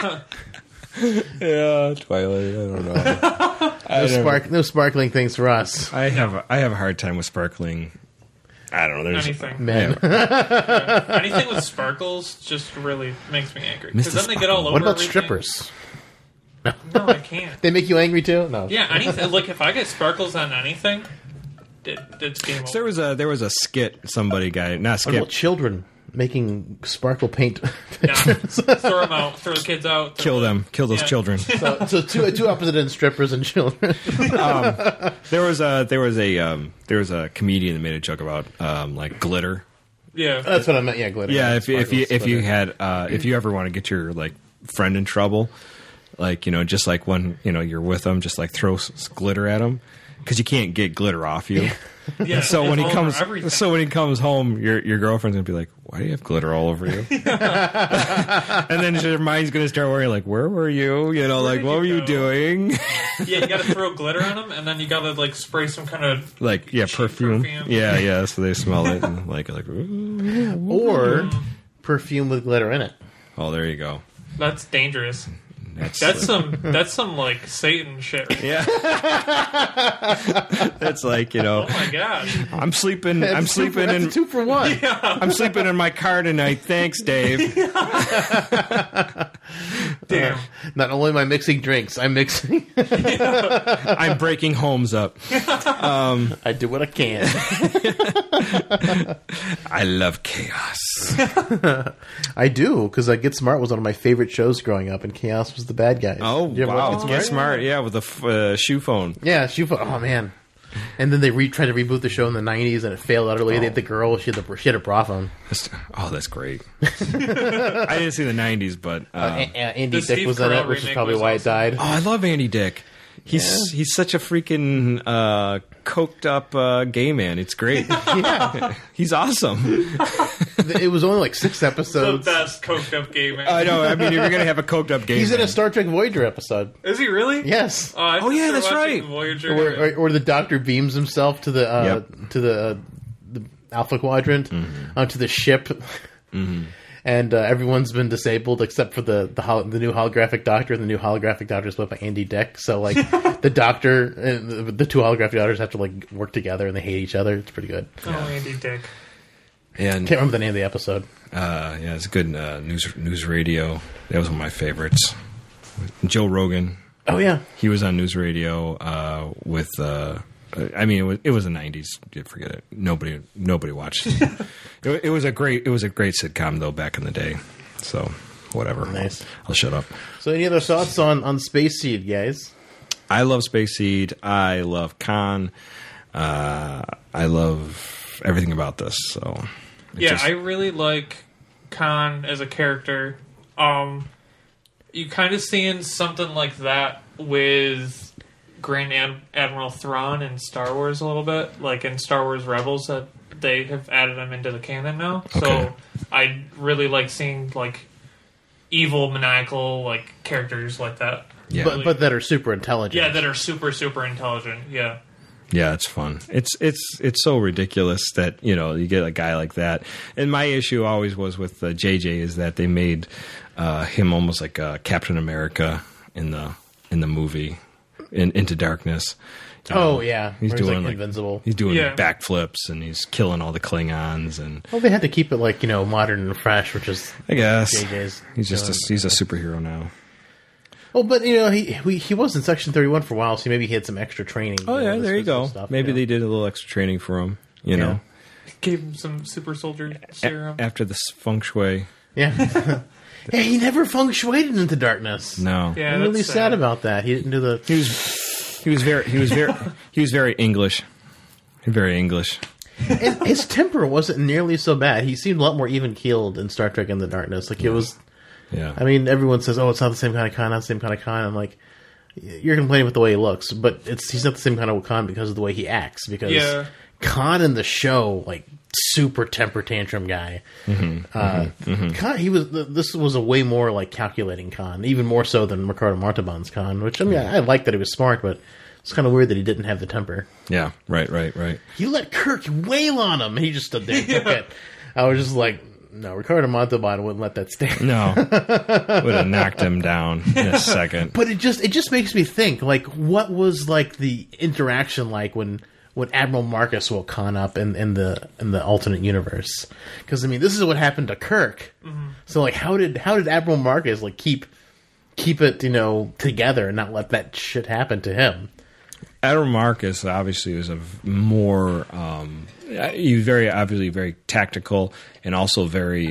Speaker 5: Yeah, Twilight. I don't know.
Speaker 4: No sparkling things for us,
Speaker 5: I have a hard time with sparkling. I don't know. There's
Speaker 6: Anything.
Speaker 4: men.
Speaker 6: Anything with sparkles just really makes me angry. Because then they get all over
Speaker 4: What about
Speaker 6: everything.
Speaker 4: strippers?
Speaker 6: No, I can't.
Speaker 4: They make you angry too? No.
Speaker 6: Yeah, anything. Like, if I get sparkles on anything, it's game over.
Speaker 5: there was a skit somebody got not
Speaker 4: What
Speaker 5: skit.
Speaker 4: about children making sparkle paint?
Speaker 6: No. Throw them out. Throw the kids out.
Speaker 5: Kill them. Kill those
Speaker 6: Yeah.
Speaker 5: children.
Speaker 4: So two opposite ends: strippers and children.
Speaker 5: There was a comedian that made a joke about like glitter.
Speaker 6: Yeah.
Speaker 4: That's what I meant. Yeah, glitter.
Speaker 5: Yeah, if you
Speaker 4: Sparkles,
Speaker 5: had if you ever want to get your like friend in trouble, like just like when you're with them, just like throw glitter at them because you can't get glitter off you.
Speaker 6: Yeah,
Speaker 5: So
Speaker 6: it's
Speaker 5: when he
Speaker 6: all
Speaker 5: comes,
Speaker 6: over everything.
Speaker 5: when he comes home, your girlfriend's gonna be like, "Why do you have glitter all over you?" And then your mind's gonna start worrying, like, "Where were you? Like,
Speaker 6: did
Speaker 5: what
Speaker 6: you
Speaker 5: were you
Speaker 6: go?"
Speaker 5: doing?"
Speaker 6: Yeah, you got to throw glitter on them, and then you got to like spray some kind of
Speaker 5: Like, yeah,
Speaker 6: cheap
Speaker 5: perfume.
Speaker 6: perfume.
Speaker 5: Yeah, so they smell it and like, ooh.
Speaker 4: or perfume with glitter in it.
Speaker 5: Oh, there you go.
Speaker 6: That's dangerous.
Speaker 5: That's
Speaker 6: That's some like Satan shit.
Speaker 5: yeah. That's like
Speaker 6: Oh my gosh.
Speaker 5: I'm sleeping in
Speaker 4: That's a 2-for-1.
Speaker 5: I'm sleeping in my car tonight. Thanks, Dave.
Speaker 6: Damn.
Speaker 4: Not only am I mixing drinks, I'm mixing.
Speaker 5: I'm breaking homes up.
Speaker 4: I do what I can.
Speaker 5: I love chaos.
Speaker 4: I do, because Get Smart was one of my favorite shows growing up, and Chaos was the bad guy.
Speaker 5: Oh,
Speaker 4: Did you ever
Speaker 5: wow.
Speaker 4: watch Get
Speaker 5: Get
Speaker 4: Smart?
Speaker 5: smart. Yeah, with the shoe phone.
Speaker 4: Yeah, oh man. And then they tried to reboot the show in the 90s, and it failed utterly. They had the girl, she had a bra phone.
Speaker 5: That's great. I didn't see the 90s, but
Speaker 4: Andy
Speaker 6: The
Speaker 4: Dick
Speaker 6: Steve
Speaker 4: was in it,
Speaker 6: Carell
Speaker 4: which is
Speaker 6: remake
Speaker 4: probably
Speaker 6: was
Speaker 4: why it
Speaker 6: awesome.
Speaker 4: died.
Speaker 5: oh, I love Andy Dick. He's such a freaking coked up gay man. It's great.
Speaker 4: Yeah.
Speaker 5: He's awesome.
Speaker 4: It was only like 6
Speaker 6: The
Speaker 4: episodes.
Speaker 6: best coked up gay man.
Speaker 5: I know. I mean, if you're gonna have a coked up gay
Speaker 4: He's
Speaker 5: man.
Speaker 4: in a Star Trek Voyager episode.
Speaker 6: Is he really?
Speaker 4: Yes.
Speaker 6: I
Speaker 5: Oh, yeah,
Speaker 6: started
Speaker 5: that's
Speaker 6: watching
Speaker 5: right.
Speaker 6: Voyager.
Speaker 4: Or the Doctor beams himself to the
Speaker 5: Yep.
Speaker 4: to the Alpha Quadrant onto the ship, and everyone's been disabled except for the new holographic Doctor. The new holographic Doctor is played by Andy Dick. So like the Doctor and the two holographic Doctors have to like work together, and they hate each other. It's pretty good.
Speaker 6: Oh, Andy Dick.
Speaker 5: and
Speaker 4: Can't remember the name of the episode.
Speaker 5: yeah, it's a good news radio. That was one of my favorites. Joe Rogan.
Speaker 4: Oh yeah,
Speaker 5: He was on news radio with. I mean, it was the 90s. You forget it. Nobody watched it. It was a great sitcom though back in the day. So whatever.
Speaker 4: Nice.
Speaker 5: I'll shut up.
Speaker 4: So any other thoughts on Space Seed, guys?
Speaker 5: I love Space Seed. I love Khan. I love everything about this. So
Speaker 6: Yeah, I really like Khan as a character. You kind of seeing something like that with Grand Admiral Thrawn in Star Wars a little bit, like in Star Wars Rebels, that they have added him into the canon now.
Speaker 5: Okay.
Speaker 6: So I really like seeing like evil, maniacal like characters like that.
Speaker 5: Yeah.
Speaker 4: But that are super intelligent.
Speaker 6: Yeah, that are super, super intelligent. Yeah.
Speaker 5: Yeah, it's fun. It's so ridiculous that you get a guy like that. And my issue always was with JJ is that they made him almost like Captain America in the movie Into Darkness.
Speaker 4: Oh yeah,
Speaker 5: He's
Speaker 4: Where
Speaker 5: doing
Speaker 4: like invincible.
Speaker 5: He's doing
Speaker 6: Yeah.
Speaker 5: backflips and he's killing all the Klingons and
Speaker 4: Well, they had to keep it like modern and fresh, which is
Speaker 5: I guess
Speaker 4: JJ's.
Speaker 5: he's just he's a superhero now.
Speaker 4: Well, but he was in Section 31 for a while, so maybe he had some extra training.
Speaker 5: Oh yeah,
Speaker 4: this
Speaker 5: there you
Speaker 4: physical
Speaker 5: go.
Speaker 4: stuff,
Speaker 5: Maybe they did a little extra training for him. You know,
Speaker 6: Gave him some super soldier serum.
Speaker 5: after the feng shui.
Speaker 4: Yeah. Hey, he never feng shuied into Darkness.
Speaker 5: No,
Speaker 6: Yeah,
Speaker 4: I'm really
Speaker 6: that's
Speaker 4: sad about that. He didn't do the.
Speaker 5: he was very English. Very English.
Speaker 4: And his temper wasn't nearly so bad. He seemed a lot more even-keeled in Star Trek Into Darkness. Like, it was...
Speaker 5: Yeah.
Speaker 4: I mean, everyone says, oh, it's not the same kind of Khan, not the same kind of Khan. I'm like, you're complaining with the way he looks, but he's not the same kind of Khan because of the way he acts. Because Khan in the show, like, super temper tantrum guy. Khan, this was a way more, like, calculating Khan, even more so than Ricardo Montalban's Khan, which, I mean, I like that he was smart, but it's kind of weird that he didn't have the temper.
Speaker 5: Yeah, right.
Speaker 4: He let Kirk wail on him, and he just stood there and took it. I was just like... No, Ricardo Montalban wouldn't let that stand.
Speaker 5: No, would have knocked him down in a second.
Speaker 4: But it just makes me think, like, what was like the interaction like when Admiral Marcus woke Khan up in the alternate universe? Because I mean, this is what happened to Kirk. Mm-hmm. So like, how did Admiral Marcus like keep it together and not let that shit happen to him?
Speaker 5: Admiral Marcus obviously was a more he was very obviously very tactical and also very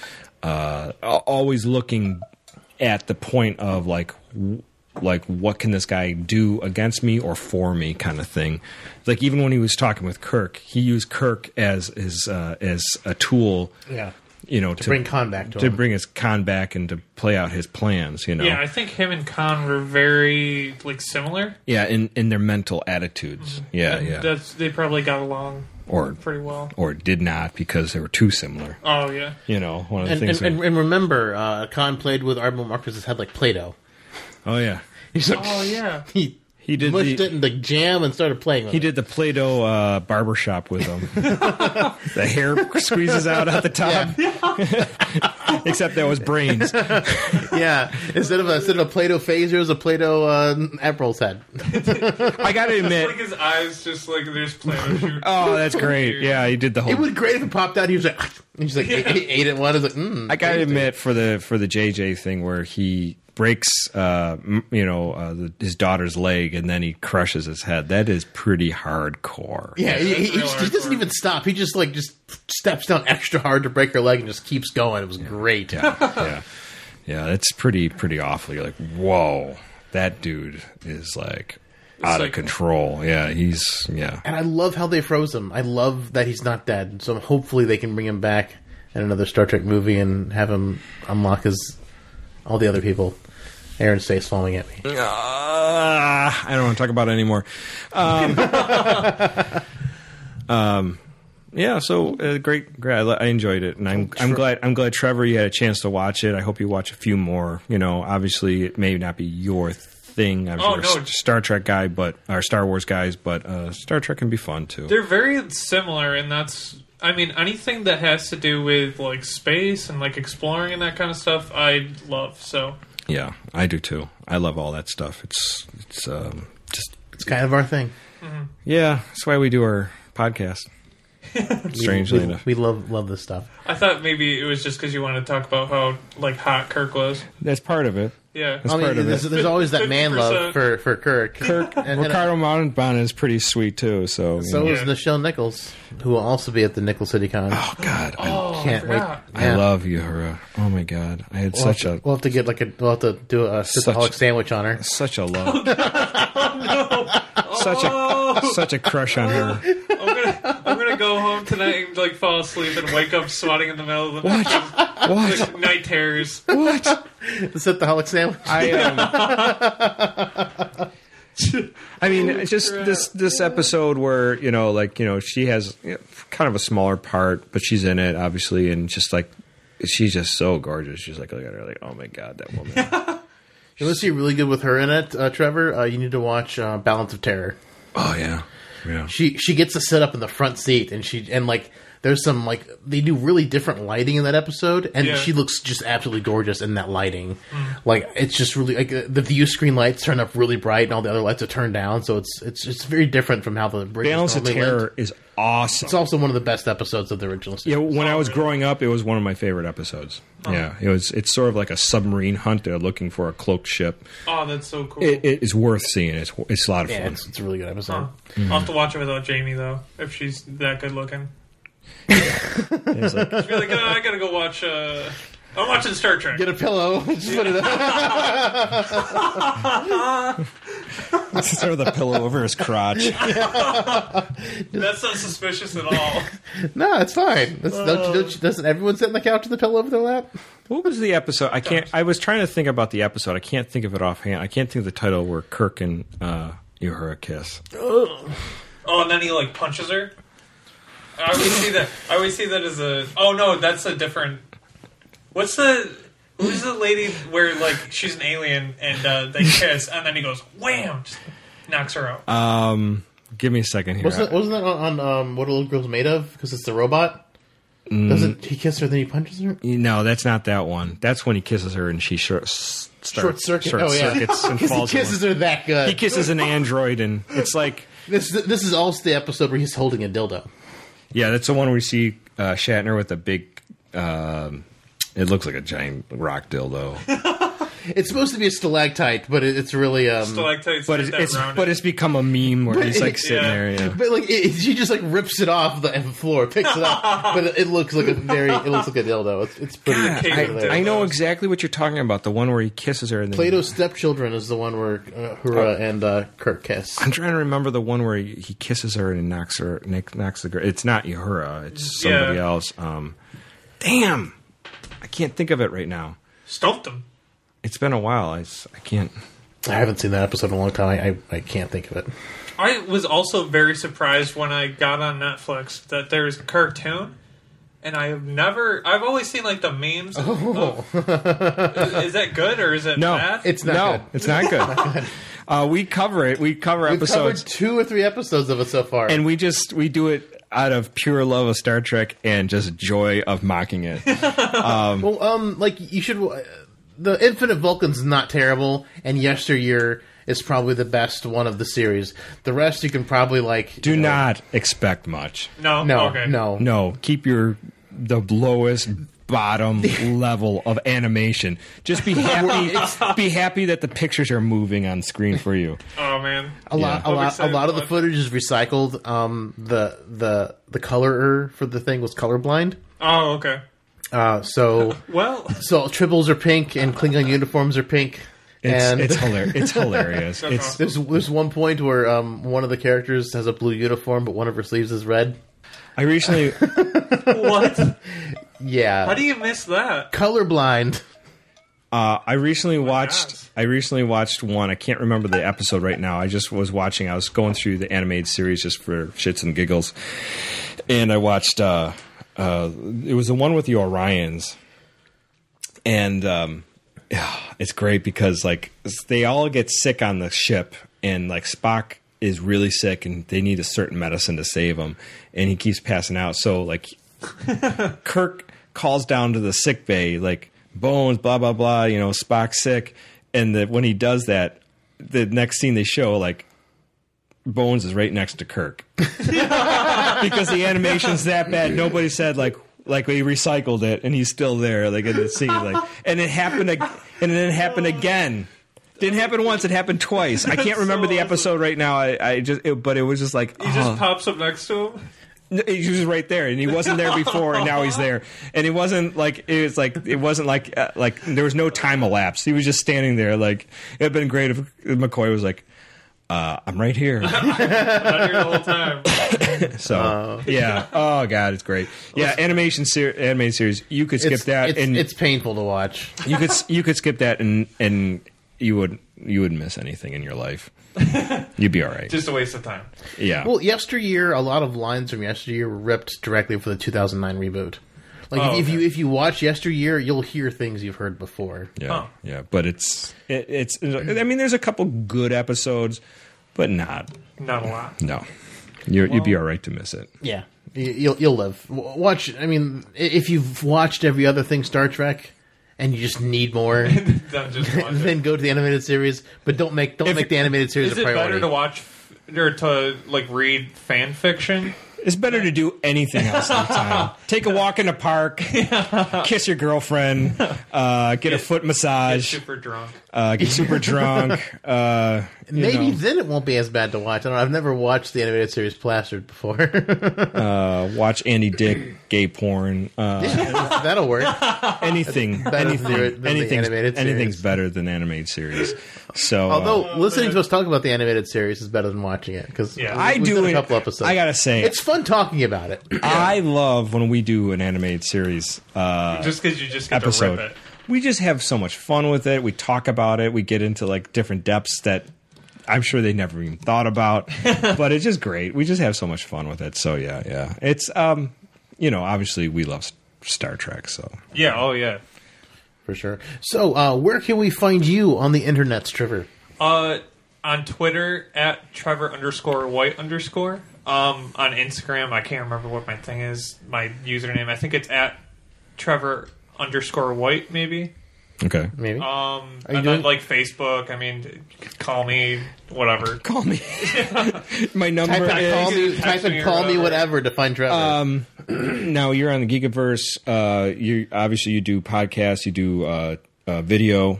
Speaker 5: always looking at the point of like what can this guy do against me or for me kind of thing. Like even when he was talking with Kirk, he used Kirk as a tool.
Speaker 4: Yeah.
Speaker 5: To
Speaker 4: bring Khan back to him.
Speaker 5: To bring his Khan back and to play out his plans,
Speaker 6: Yeah, I think him and Khan were very, like, similar.
Speaker 5: Yeah, in their mental attitudes.
Speaker 6: Mm-hmm. Yeah. They probably got along pretty well.
Speaker 5: Or did not because they were too similar.
Speaker 6: Oh, yeah.
Speaker 5: One of the things...
Speaker 4: And remember, Khan played with Admiral Marcus's head like Play-Doh.
Speaker 5: Oh, yeah.
Speaker 4: He's like,
Speaker 6: oh, yeah.
Speaker 4: He did mushed it in the jam and started playing with it.
Speaker 5: He did the Play-Doh barbershop with him. The hair squeezes out at the top. Yeah. Except that was brains.
Speaker 4: Yeah. Instead of a Play-Doh phaser, it was a Play-Doh Admiral's head.
Speaker 5: I gotta admit.
Speaker 6: It's like his eyes just like there's Play-Doh shooting.
Speaker 5: Oh, that's great. Yeah, he did the whole...
Speaker 4: It would be great if it popped out. He was like... he ate it one. He was like,
Speaker 5: I gotta admit, for the JJ thing where he... breaks, his daughter's leg, and then he crushes his head. That is pretty hardcore.
Speaker 4: Yeah, he doesn't even stop. He just steps down extra hard to break her leg and just keeps going. It was great.
Speaker 5: Yeah, it's pretty awful. You're like, whoa, that dude is like out of control. Yeah,
Speaker 4: And I love how they froze him. I love that he's not dead. So hopefully they can bring him back in another Star Trek movie and have him unlock all the other people. Aaron's face falling at me.
Speaker 5: I don't want to talk about it anymore. Yeah, so great. I enjoyed it, and I'm glad Trevor, you had a chance to watch it. I hope you watch a few more. Obviously it may not be your thing. I'm a Star Trek guy, or Star Wars guys, but Star Trek can be fun too.
Speaker 6: They're very similar, and that's. I mean, anything that has to do with like space and like exploring and that kind of stuff, I love. So.
Speaker 5: Yeah, I do too. I love all that stuff. It's
Speaker 4: kind of our thing.
Speaker 6: Mm-hmm.
Speaker 5: Yeah, that's why we do our podcast. Strangely enough,
Speaker 4: we love this stuff.
Speaker 6: I thought maybe it was just because you wanted to talk about how like hot Kirk was.
Speaker 5: That's part of it.
Speaker 6: Yeah,
Speaker 4: there's always that man love for Kirk.
Speaker 5: And Ricardo Montalban is pretty sweet too. So
Speaker 4: is Nichelle Nichols, who will also be at the Nickel City Con.
Speaker 5: Oh God,
Speaker 4: I can't wait.
Speaker 5: I love Uhura. Oh my God, I had
Speaker 4: we'll have to do a Sithaholic sandwich on her.
Speaker 5: Such a love. Such a crush on her.
Speaker 6: I'm gonna go home tonight and like fall asleep and wake up sweating in the middle of the night.
Speaker 5: What?
Speaker 6: Like, night terrors.
Speaker 5: What?
Speaker 4: The Sithaholic sandwich.
Speaker 5: I mean, it's just this episode where she has kind of a smaller part, but she's in it obviously, and just like she's just so gorgeous. She's like, look at her, like, oh my God, that woman.
Speaker 4: You want to see really good with her in it, Trevor? You need to watch Balance of Terror.
Speaker 5: Oh yeah.
Speaker 4: She gets to sit up in the front seat, and there's some they do really different lighting in that episode, and she looks just absolutely gorgeous in that lighting. Like it's just really the view screen lights turn up really bright, and all the other lights are turned down, so it's very different from how the bridge.
Speaker 5: Balance of Terror is awesome.
Speaker 4: It's also one of the best episodes of the original series.
Speaker 5: Yeah, when I was growing up, it was one of my favorite episodes. Oh. Yeah, it's sort of like a submarine hunt. They're looking for a cloaked ship.
Speaker 6: Oh, that's so cool.
Speaker 5: It is worth seeing. It's a lot of fun.
Speaker 4: It's a really good episode.
Speaker 6: I'll have to watch it without Jamie though, if she's that good looking.
Speaker 5: It's like,
Speaker 6: I gotta go watch I'm watching Star Trek.
Speaker 4: Get a pillow. Just put it up.
Speaker 5: Let's throw the pillow over his crotch.
Speaker 6: That's not suspicious at all.
Speaker 4: No, it's fine. Doesn't everyone sit on the couch with the pillow over their lap?
Speaker 5: What was the episode? I was trying to think about the episode. I can't think of it offhand. I can't think of the title where Kirk and Uhura kiss.
Speaker 6: Oh, and then he like punches her. I always see that as a. Oh no, that's a different. Who's the lady where like she's an alien and they kiss and then he goes wham, just knocks her out.
Speaker 5: Give me a second here.
Speaker 4: Wasn't that on What a Little Girl's Made Of? Because it's the robot. Doesn't he kiss her then he punches her?
Speaker 5: No, that's not that one. That's when he kisses her and she short circuits and falls.
Speaker 4: He kisses her that good.
Speaker 5: He kisses an android and it's like
Speaker 4: This is also the episode where he's holding a dildo.
Speaker 5: Yeah, that's the one where we see Shatner with a big. It looks like a giant rock dildo.
Speaker 4: It's supposed to be a stalactite, but it's really
Speaker 6: Stalactites,
Speaker 5: but it's become a meme where he's like sitting there. Yeah.
Speaker 4: But like she just like rips it off the floor, picks it up, but it looks like a dildo. It's pretty.
Speaker 5: God, I know exactly what you're talking about. The one where he kisses her. And then
Speaker 4: Plato's Stepchildren is the one where Uhura and Kirk kiss.
Speaker 5: I'm trying to remember the one where he kisses her and knocks the girl. It's not Uhura. It's somebody else. Damn, I can't think of it right now.
Speaker 6: Stumped him.
Speaker 5: It's been a while. I can't.
Speaker 4: I haven't seen that episode in a long time. I can't think of it.
Speaker 6: I was also very surprised when I got on Netflix that there's a cartoon, and I've always seen like the memes. Is that good or is it bad?
Speaker 4: It's not good.
Speaker 5: It's not good. We cover it. We cover episodes.
Speaker 4: We've covered 2 or 3 episodes of it so far.
Speaker 5: And we do it out of pure love of Star Trek and just joy of mocking it.
Speaker 4: Like you should. The Infinite Vulcan's not terrible, and Yesteryear is probably the best one of the series. The rest you can probably like.
Speaker 5: Do not expect much.
Speaker 6: No. Okay.
Speaker 5: No. Keep the lowest bottom level of animation. Just be happy. Be happy that the pictures are moving on screen for you.
Speaker 6: Oh man,
Speaker 4: a lot of the footage is recycled. The colorer for the thing was colorblind.
Speaker 6: Oh, okay.
Speaker 4: So tribbles are pink and Klingon uniforms are pink.
Speaker 5: It's hilarious.
Speaker 4: There's one point where one of the characters has a blue uniform, but one of her sleeves is red.
Speaker 5: I recently
Speaker 6: what?
Speaker 4: Yeah.
Speaker 6: How do you miss that?
Speaker 4: Colorblind.
Speaker 5: I recently watched one. I can't remember the episode right now. I just was watching. I was going through the animated series just for shits and giggles, and I watched. It was the one with the Orions, and it's great because like they all get sick on the ship, and like Spock is really sick, and they need a certain medicine to save him, and he keeps passing out. So like Kirk calls down to the sick bay, like Bones, blah blah blah. You know, Spock's sick, and when he does that, the next scene they show like. Bones is right next to Kirk because the animation's that bad. Nobody said like we recycled it, and he's still there, like in the scene. Like, and it happened, and then it happened again. Didn't happen once; it happened twice. I can't remember the epised right now. But it was just like
Speaker 6: he just pops up next to him.
Speaker 5: He was right there, and he wasn't there before, and now he's there. And it wasn't like there was no time elapsed. He was just standing there. Like it'd been great if McCoy was like. I'm right here.
Speaker 6: I'm not here the whole time.
Speaker 5: So yeah. Oh god, it's great. Yeah, animated series. You could skip that, and
Speaker 4: it's painful to watch.
Speaker 5: You could skip that, and you wouldn't miss anything in your life. You'd be all right.
Speaker 6: Just a waste of time.
Speaker 5: Yeah.
Speaker 4: Well, Yesteryear, a lot of lines from Yesteryear were ripped directly for the 2009 reboot. Like if you watch Yesteryear, you'll hear things you've heard before.
Speaker 5: Yeah, yeah. But it's. I mean, there's a couple good episodes, but not
Speaker 6: a lot.
Speaker 5: No, you'd be all right to miss it.
Speaker 4: Yeah, you'll live. Watch. I mean, if you've watched every other thing Star Trek, and you just need more, then go to the animated series. But don't make the animated series a priority.
Speaker 6: Is it better to watch or to like read fan fiction?
Speaker 5: It's better to do anything else in the time. Take a walk in the park, kiss your girlfriend, get a foot massage,
Speaker 6: get super drunk.
Speaker 4: Maybe then it won't be as bad to watch. I don't know. I've never watched the animated series Plastered before.
Speaker 5: Watch Andy Dick, gay porn.
Speaker 4: Yeah, that'll work.
Speaker 5: Anything.
Speaker 4: Better than the animated series.
Speaker 5: Anything's better than animated series. So,
Speaker 4: although listening to us talk about the animated series is better than watching it because
Speaker 5: I do
Speaker 4: a couple episodes.
Speaker 5: I gotta say,
Speaker 4: it's fun talking about it.
Speaker 5: I love when we do an animated series.
Speaker 6: Just because you just get
Speaker 5: episode.
Speaker 6: to rip it.
Speaker 5: We just have so much fun with it. We talk about it. We get into like different depths that I'm sure they never even thought about. But it's just great. We just have so much fun with it. So yeah. It's obviously we love Star Trek. So
Speaker 6: yeah, oh yeah,
Speaker 4: for sure. So where can we find you on the internet, Trevor?
Speaker 6: On Twitter at Trevor_White_. On Instagram, I can't remember what my thing is. My username, I think it's at Trevor_White, maybe.
Speaker 5: Okay.
Speaker 4: Maybe.
Speaker 6: And then like Facebook. I mean, call me, whatever.
Speaker 5: Call me. My number
Speaker 4: type in call me whatever to find Trevor.
Speaker 5: Now you're on the Geekiverse. You do podcasts. You do video.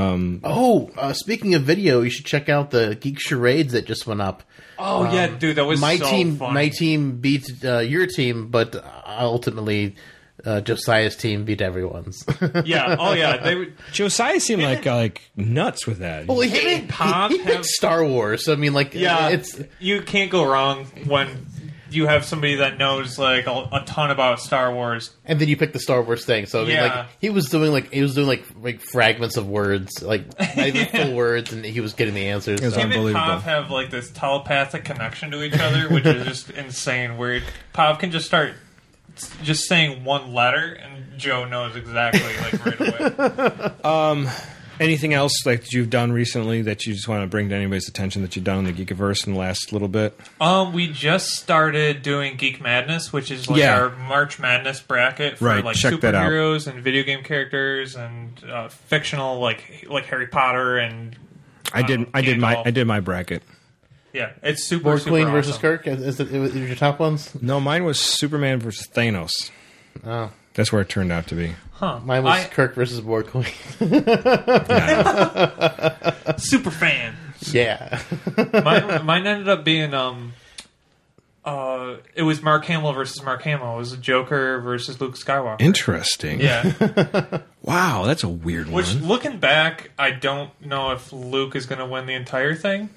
Speaker 6: Yep.
Speaker 4: Speaking of video, you should check out the Geek Charades that just went up.
Speaker 6: Oh yeah, dude, that was
Speaker 4: my
Speaker 6: so
Speaker 4: team.
Speaker 6: fun.
Speaker 4: My team beat your team, but ultimately Josiah's team beat everyone's.
Speaker 6: Yeah. Oh yeah.
Speaker 5: Josiah seemed like nuts with that.
Speaker 4: Well, he picked Star Wars. I mean, like,
Speaker 6: you can't go wrong when you have somebody that knows like a ton about Star Wars,
Speaker 4: and then you pick the Star Wars thing. So I mean, like he was doing fragments of words, like not even full words, and he was getting the answers.
Speaker 5: It was
Speaker 6: Him
Speaker 5: unbelievable.
Speaker 6: and Pav have like this telepathic connection to each other, which is just insane. Where Pav can just start just saying one letter, and Joe knows exactly like right away.
Speaker 5: Anything else like that you've done recently that you just want to bring to anybody's attention that you've done in the Geekiverse in the last little bit?
Speaker 6: We just started doing Geek Madness, which is like our March Madness bracket for like
Speaker 5: check
Speaker 6: superheroes and video game characters and fictional like Harry Potter and
Speaker 5: I did my bracket.
Speaker 6: Yeah, it's super.
Speaker 4: Borg
Speaker 6: super
Speaker 4: Queen
Speaker 6: awesome.
Speaker 4: versus Kirk. Is it your top ones?
Speaker 5: No, mine was Superman versus Thanos.
Speaker 4: Oh,
Speaker 5: that's where it turned out to be.
Speaker 6: Huh.
Speaker 4: Mine was Kirk versus Borg Queen.
Speaker 6: Super fan.
Speaker 4: Yeah.
Speaker 6: Mine ended up being it was Mark Hamill versus Mark Hamill. It was Joker versus Luke Skywalker.
Speaker 5: Interesting.
Speaker 6: Yeah.
Speaker 5: Wow, that's a weird
Speaker 6: Which,
Speaker 5: one.
Speaker 6: looking back, I don't know if Luke is going to win the entire thing.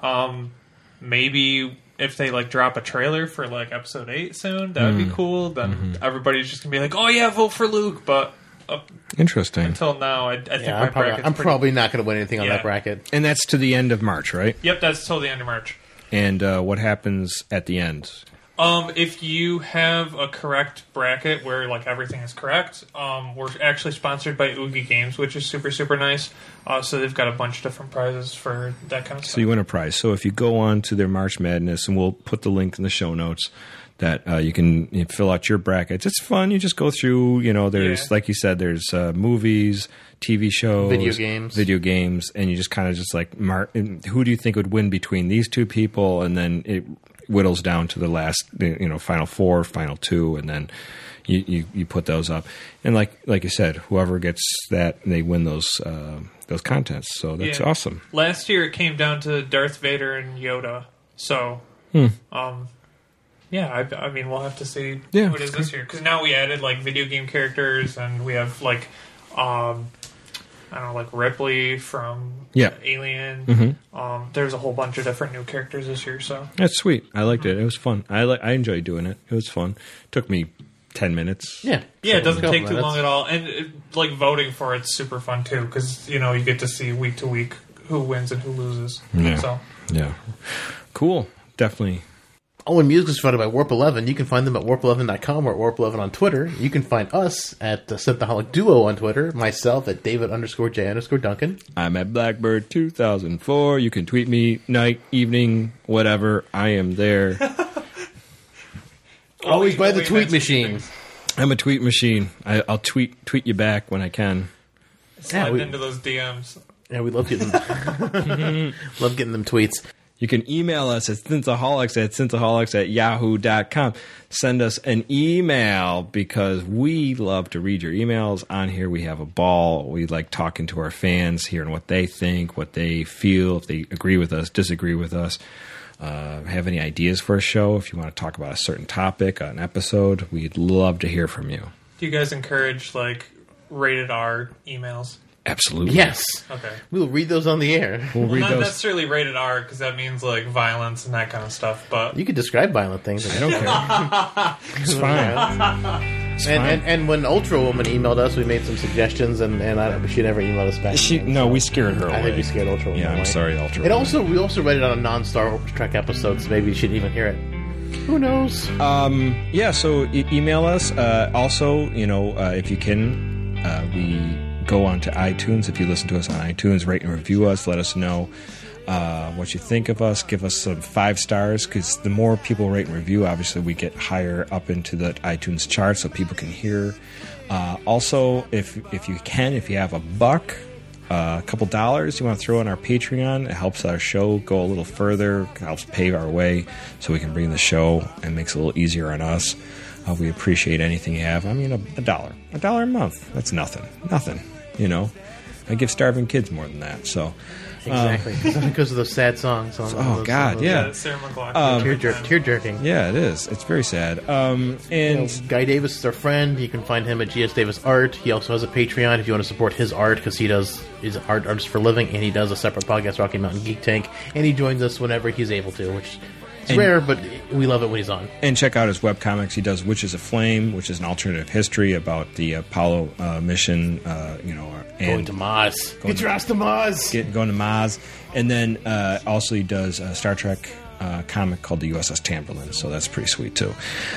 Speaker 6: Maybe if they like drop a trailer for like episode 8 soon, that would be cool. Then everybody's just gonna be like, "Oh yeah, vote for Luke." But
Speaker 5: interesting.
Speaker 6: Until now, I think my bracket's
Speaker 4: I'm probably not going to win anything on that bracket.
Speaker 5: And that's to the end of March, right?
Speaker 6: Yep, that's till the end of March.
Speaker 5: And what happens at the end?
Speaker 6: If you have a correct bracket where like everything is correct, we're actually sponsored by Oogie Games, which is super, super nice. So they've got a bunch of different prizes for that kind of stuff.
Speaker 5: So you win a prize. So if you go on to their March Madness, and we'll put the link in the show notes, that you can fill out your brackets. It's fun. You just go through, there's, like you said, there's movies, TV shows, video games, and you just kind of just like mark, who do you think would win between these two people, and then it whittles down to the last, final 4, final 2, and then you put those up. And like you said, whoever gets that, they win those contests. So that's awesome.
Speaker 6: Last year it came down to Darth Vader and Yoda. So, yeah, I mean, we'll have to see who it is this year. Because now we added, like, video game characters, and we have, like, I don't know, like Ripley from Alien. Mm-hmm. There's a whole bunch of different new characters this year, so.
Speaker 5: That's sweet. I liked it. It was fun. I enjoyed doing it. It was fun. Took me 10 minutes.
Speaker 6: Yeah, it doesn't take too long at all. And, like, voting for it's super fun, too, because, you get to see week to week who wins and who loses.
Speaker 5: Yeah.
Speaker 6: So.
Speaker 5: Yeah. Cool. Definitely.
Speaker 4: Oh, and music is provided by Warp 11. You can find them at warp11.com or Warp11 on Twitter. You can find us at Synthaholic Duo on Twitter. Myself at David_J_Duncan.
Speaker 5: I'm at Blackbird 2004. You can tweet me night, evening, whatever. I am there.
Speaker 4: Always by the tweet machine.
Speaker 5: I'm a tweet machine. I'll tweet you back when I can.
Speaker 6: Slide into those DMs.
Speaker 4: Yeah, we love getting them. Love getting them tweets.
Speaker 5: You can email us at cinthaholics@yahoo.com. Send us an email because we love to read your emails on here. We have a ball. We like talking to our fans, hearing what they think, what they feel, if they agree with us, disagree with us. Have any ideas for a show? If you want to talk about a certain topic, an episode, we'd love to hear from you.
Speaker 6: Do you guys encourage like rated R emails?
Speaker 5: Absolutely.
Speaker 4: Yes.
Speaker 6: Okay.
Speaker 4: We'll read those on the air.
Speaker 5: We'll read
Speaker 6: Not
Speaker 5: those.
Speaker 6: necessarily rated R because that means like violence and that kind of stuff. But
Speaker 4: You could describe violent things.
Speaker 5: I don't care. It's fine. It's fine.
Speaker 4: And when Ultra Woman emailed us, we made some suggestions, and she never emailed us back.
Speaker 5: We scared her away.
Speaker 4: I think we scared Ultra Woman
Speaker 5: Yeah, I'm
Speaker 4: away.
Speaker 5: sorry, Ultra
Speaker 4: And
Speaker 5: Woman.
Speaker 4: we also read it on a non-Star Trek episode, so maybe you shouldn't even hear it. Who knows?
Speaker 5: So email us. Also, if you can, we go on to iTunes. If you listen to us on iTunes, rate and review us. Let us know what you think of us. Give us some 5 stars, because the more people rate and review, obviously we get higher up into the iTunes chart so people can hear. Also, if you have a buck, a couple dollars you want to throw on our Patreon, it helps our show go a little further, helps pave our way so we can bring the show and makes it a little easier on us. We appreciate anything you have. I mean, $1 a month, that's nothing, I give starving kids more than that. So
Speaker 4: Exactly, because of those sad songs.
Speaker 5: God, yeah.
Speaker 6: Sarah McLachlan.
Speaker 4: Tear jerking.
Speaker 5: Yeah, it is. It's very sad.
Speaker 4: Guy Davis is our friend. You can find him at GS Davis Art. He also has a Patreon if you want to support his art, because he does is an artist for a living, and he does a separate podcast, Rocky Mountain Geek Tank, and he joins us whenever he's able to, which is rare, but we love it when he's on.
Speaker 5: And check out his webcomics. He does Witches of Flame, which is an alternative history about the Apollo mission,
Speaker 4: Going to Mars. Get your ass to Mars.
Speaker 5: Going to Mars. And then also he does a Star Trek comic called the USS Tamberlin, so that's pretty sweet too.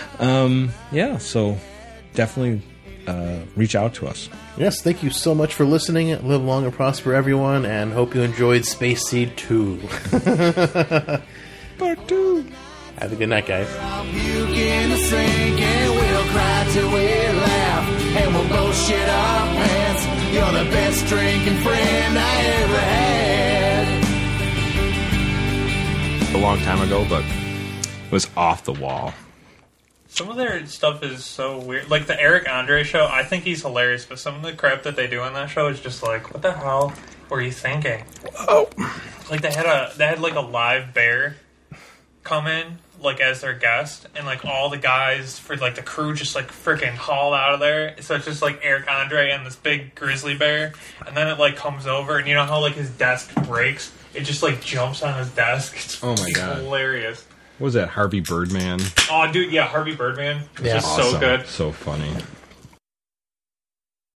Speaker 5: So definitely reach out to us.
Speaker 4: Yes, thank you so much for listening. Live long and prosper, everyone, and hope you enjoyed Space Seed 2.
Speaker 5: Part 2.
Speaker 4: Have a good night, guys.
Speaker 2: I'll puke in the sink and we'll cry till we laugh, and we'll both shit our pants. You're the best drinking friend I ever had.
Speaker 5: A long time ago, but it was off the wall.
Speaker 6: Some of their stuff is so weird. Like the Eric Andre show, I think he's hilarious, but some of the crap that they do on that show is just like, what the hell were you thinking?
Speaker 5: Oh,
Speaker 6: Like they had like a live bear come in like as their guest, and like all the guys for like the crew just like freaking haul out of there. So it's just like Eric Andre and this big grizzly bear, and then it like comes over, and you know how like his desk breaks? It just like jumps on his desk. It's
Speaker 5: Oh my God.
Speaker 6: hilarious.
Speaker 5: what was that, Harvey Birdman?
Speaker 6: Oh dude, yeah, Harvey Birdman. It's
Speaker 4: Yeah.
Speaker 6: just so good.
Speaker 5: So funny.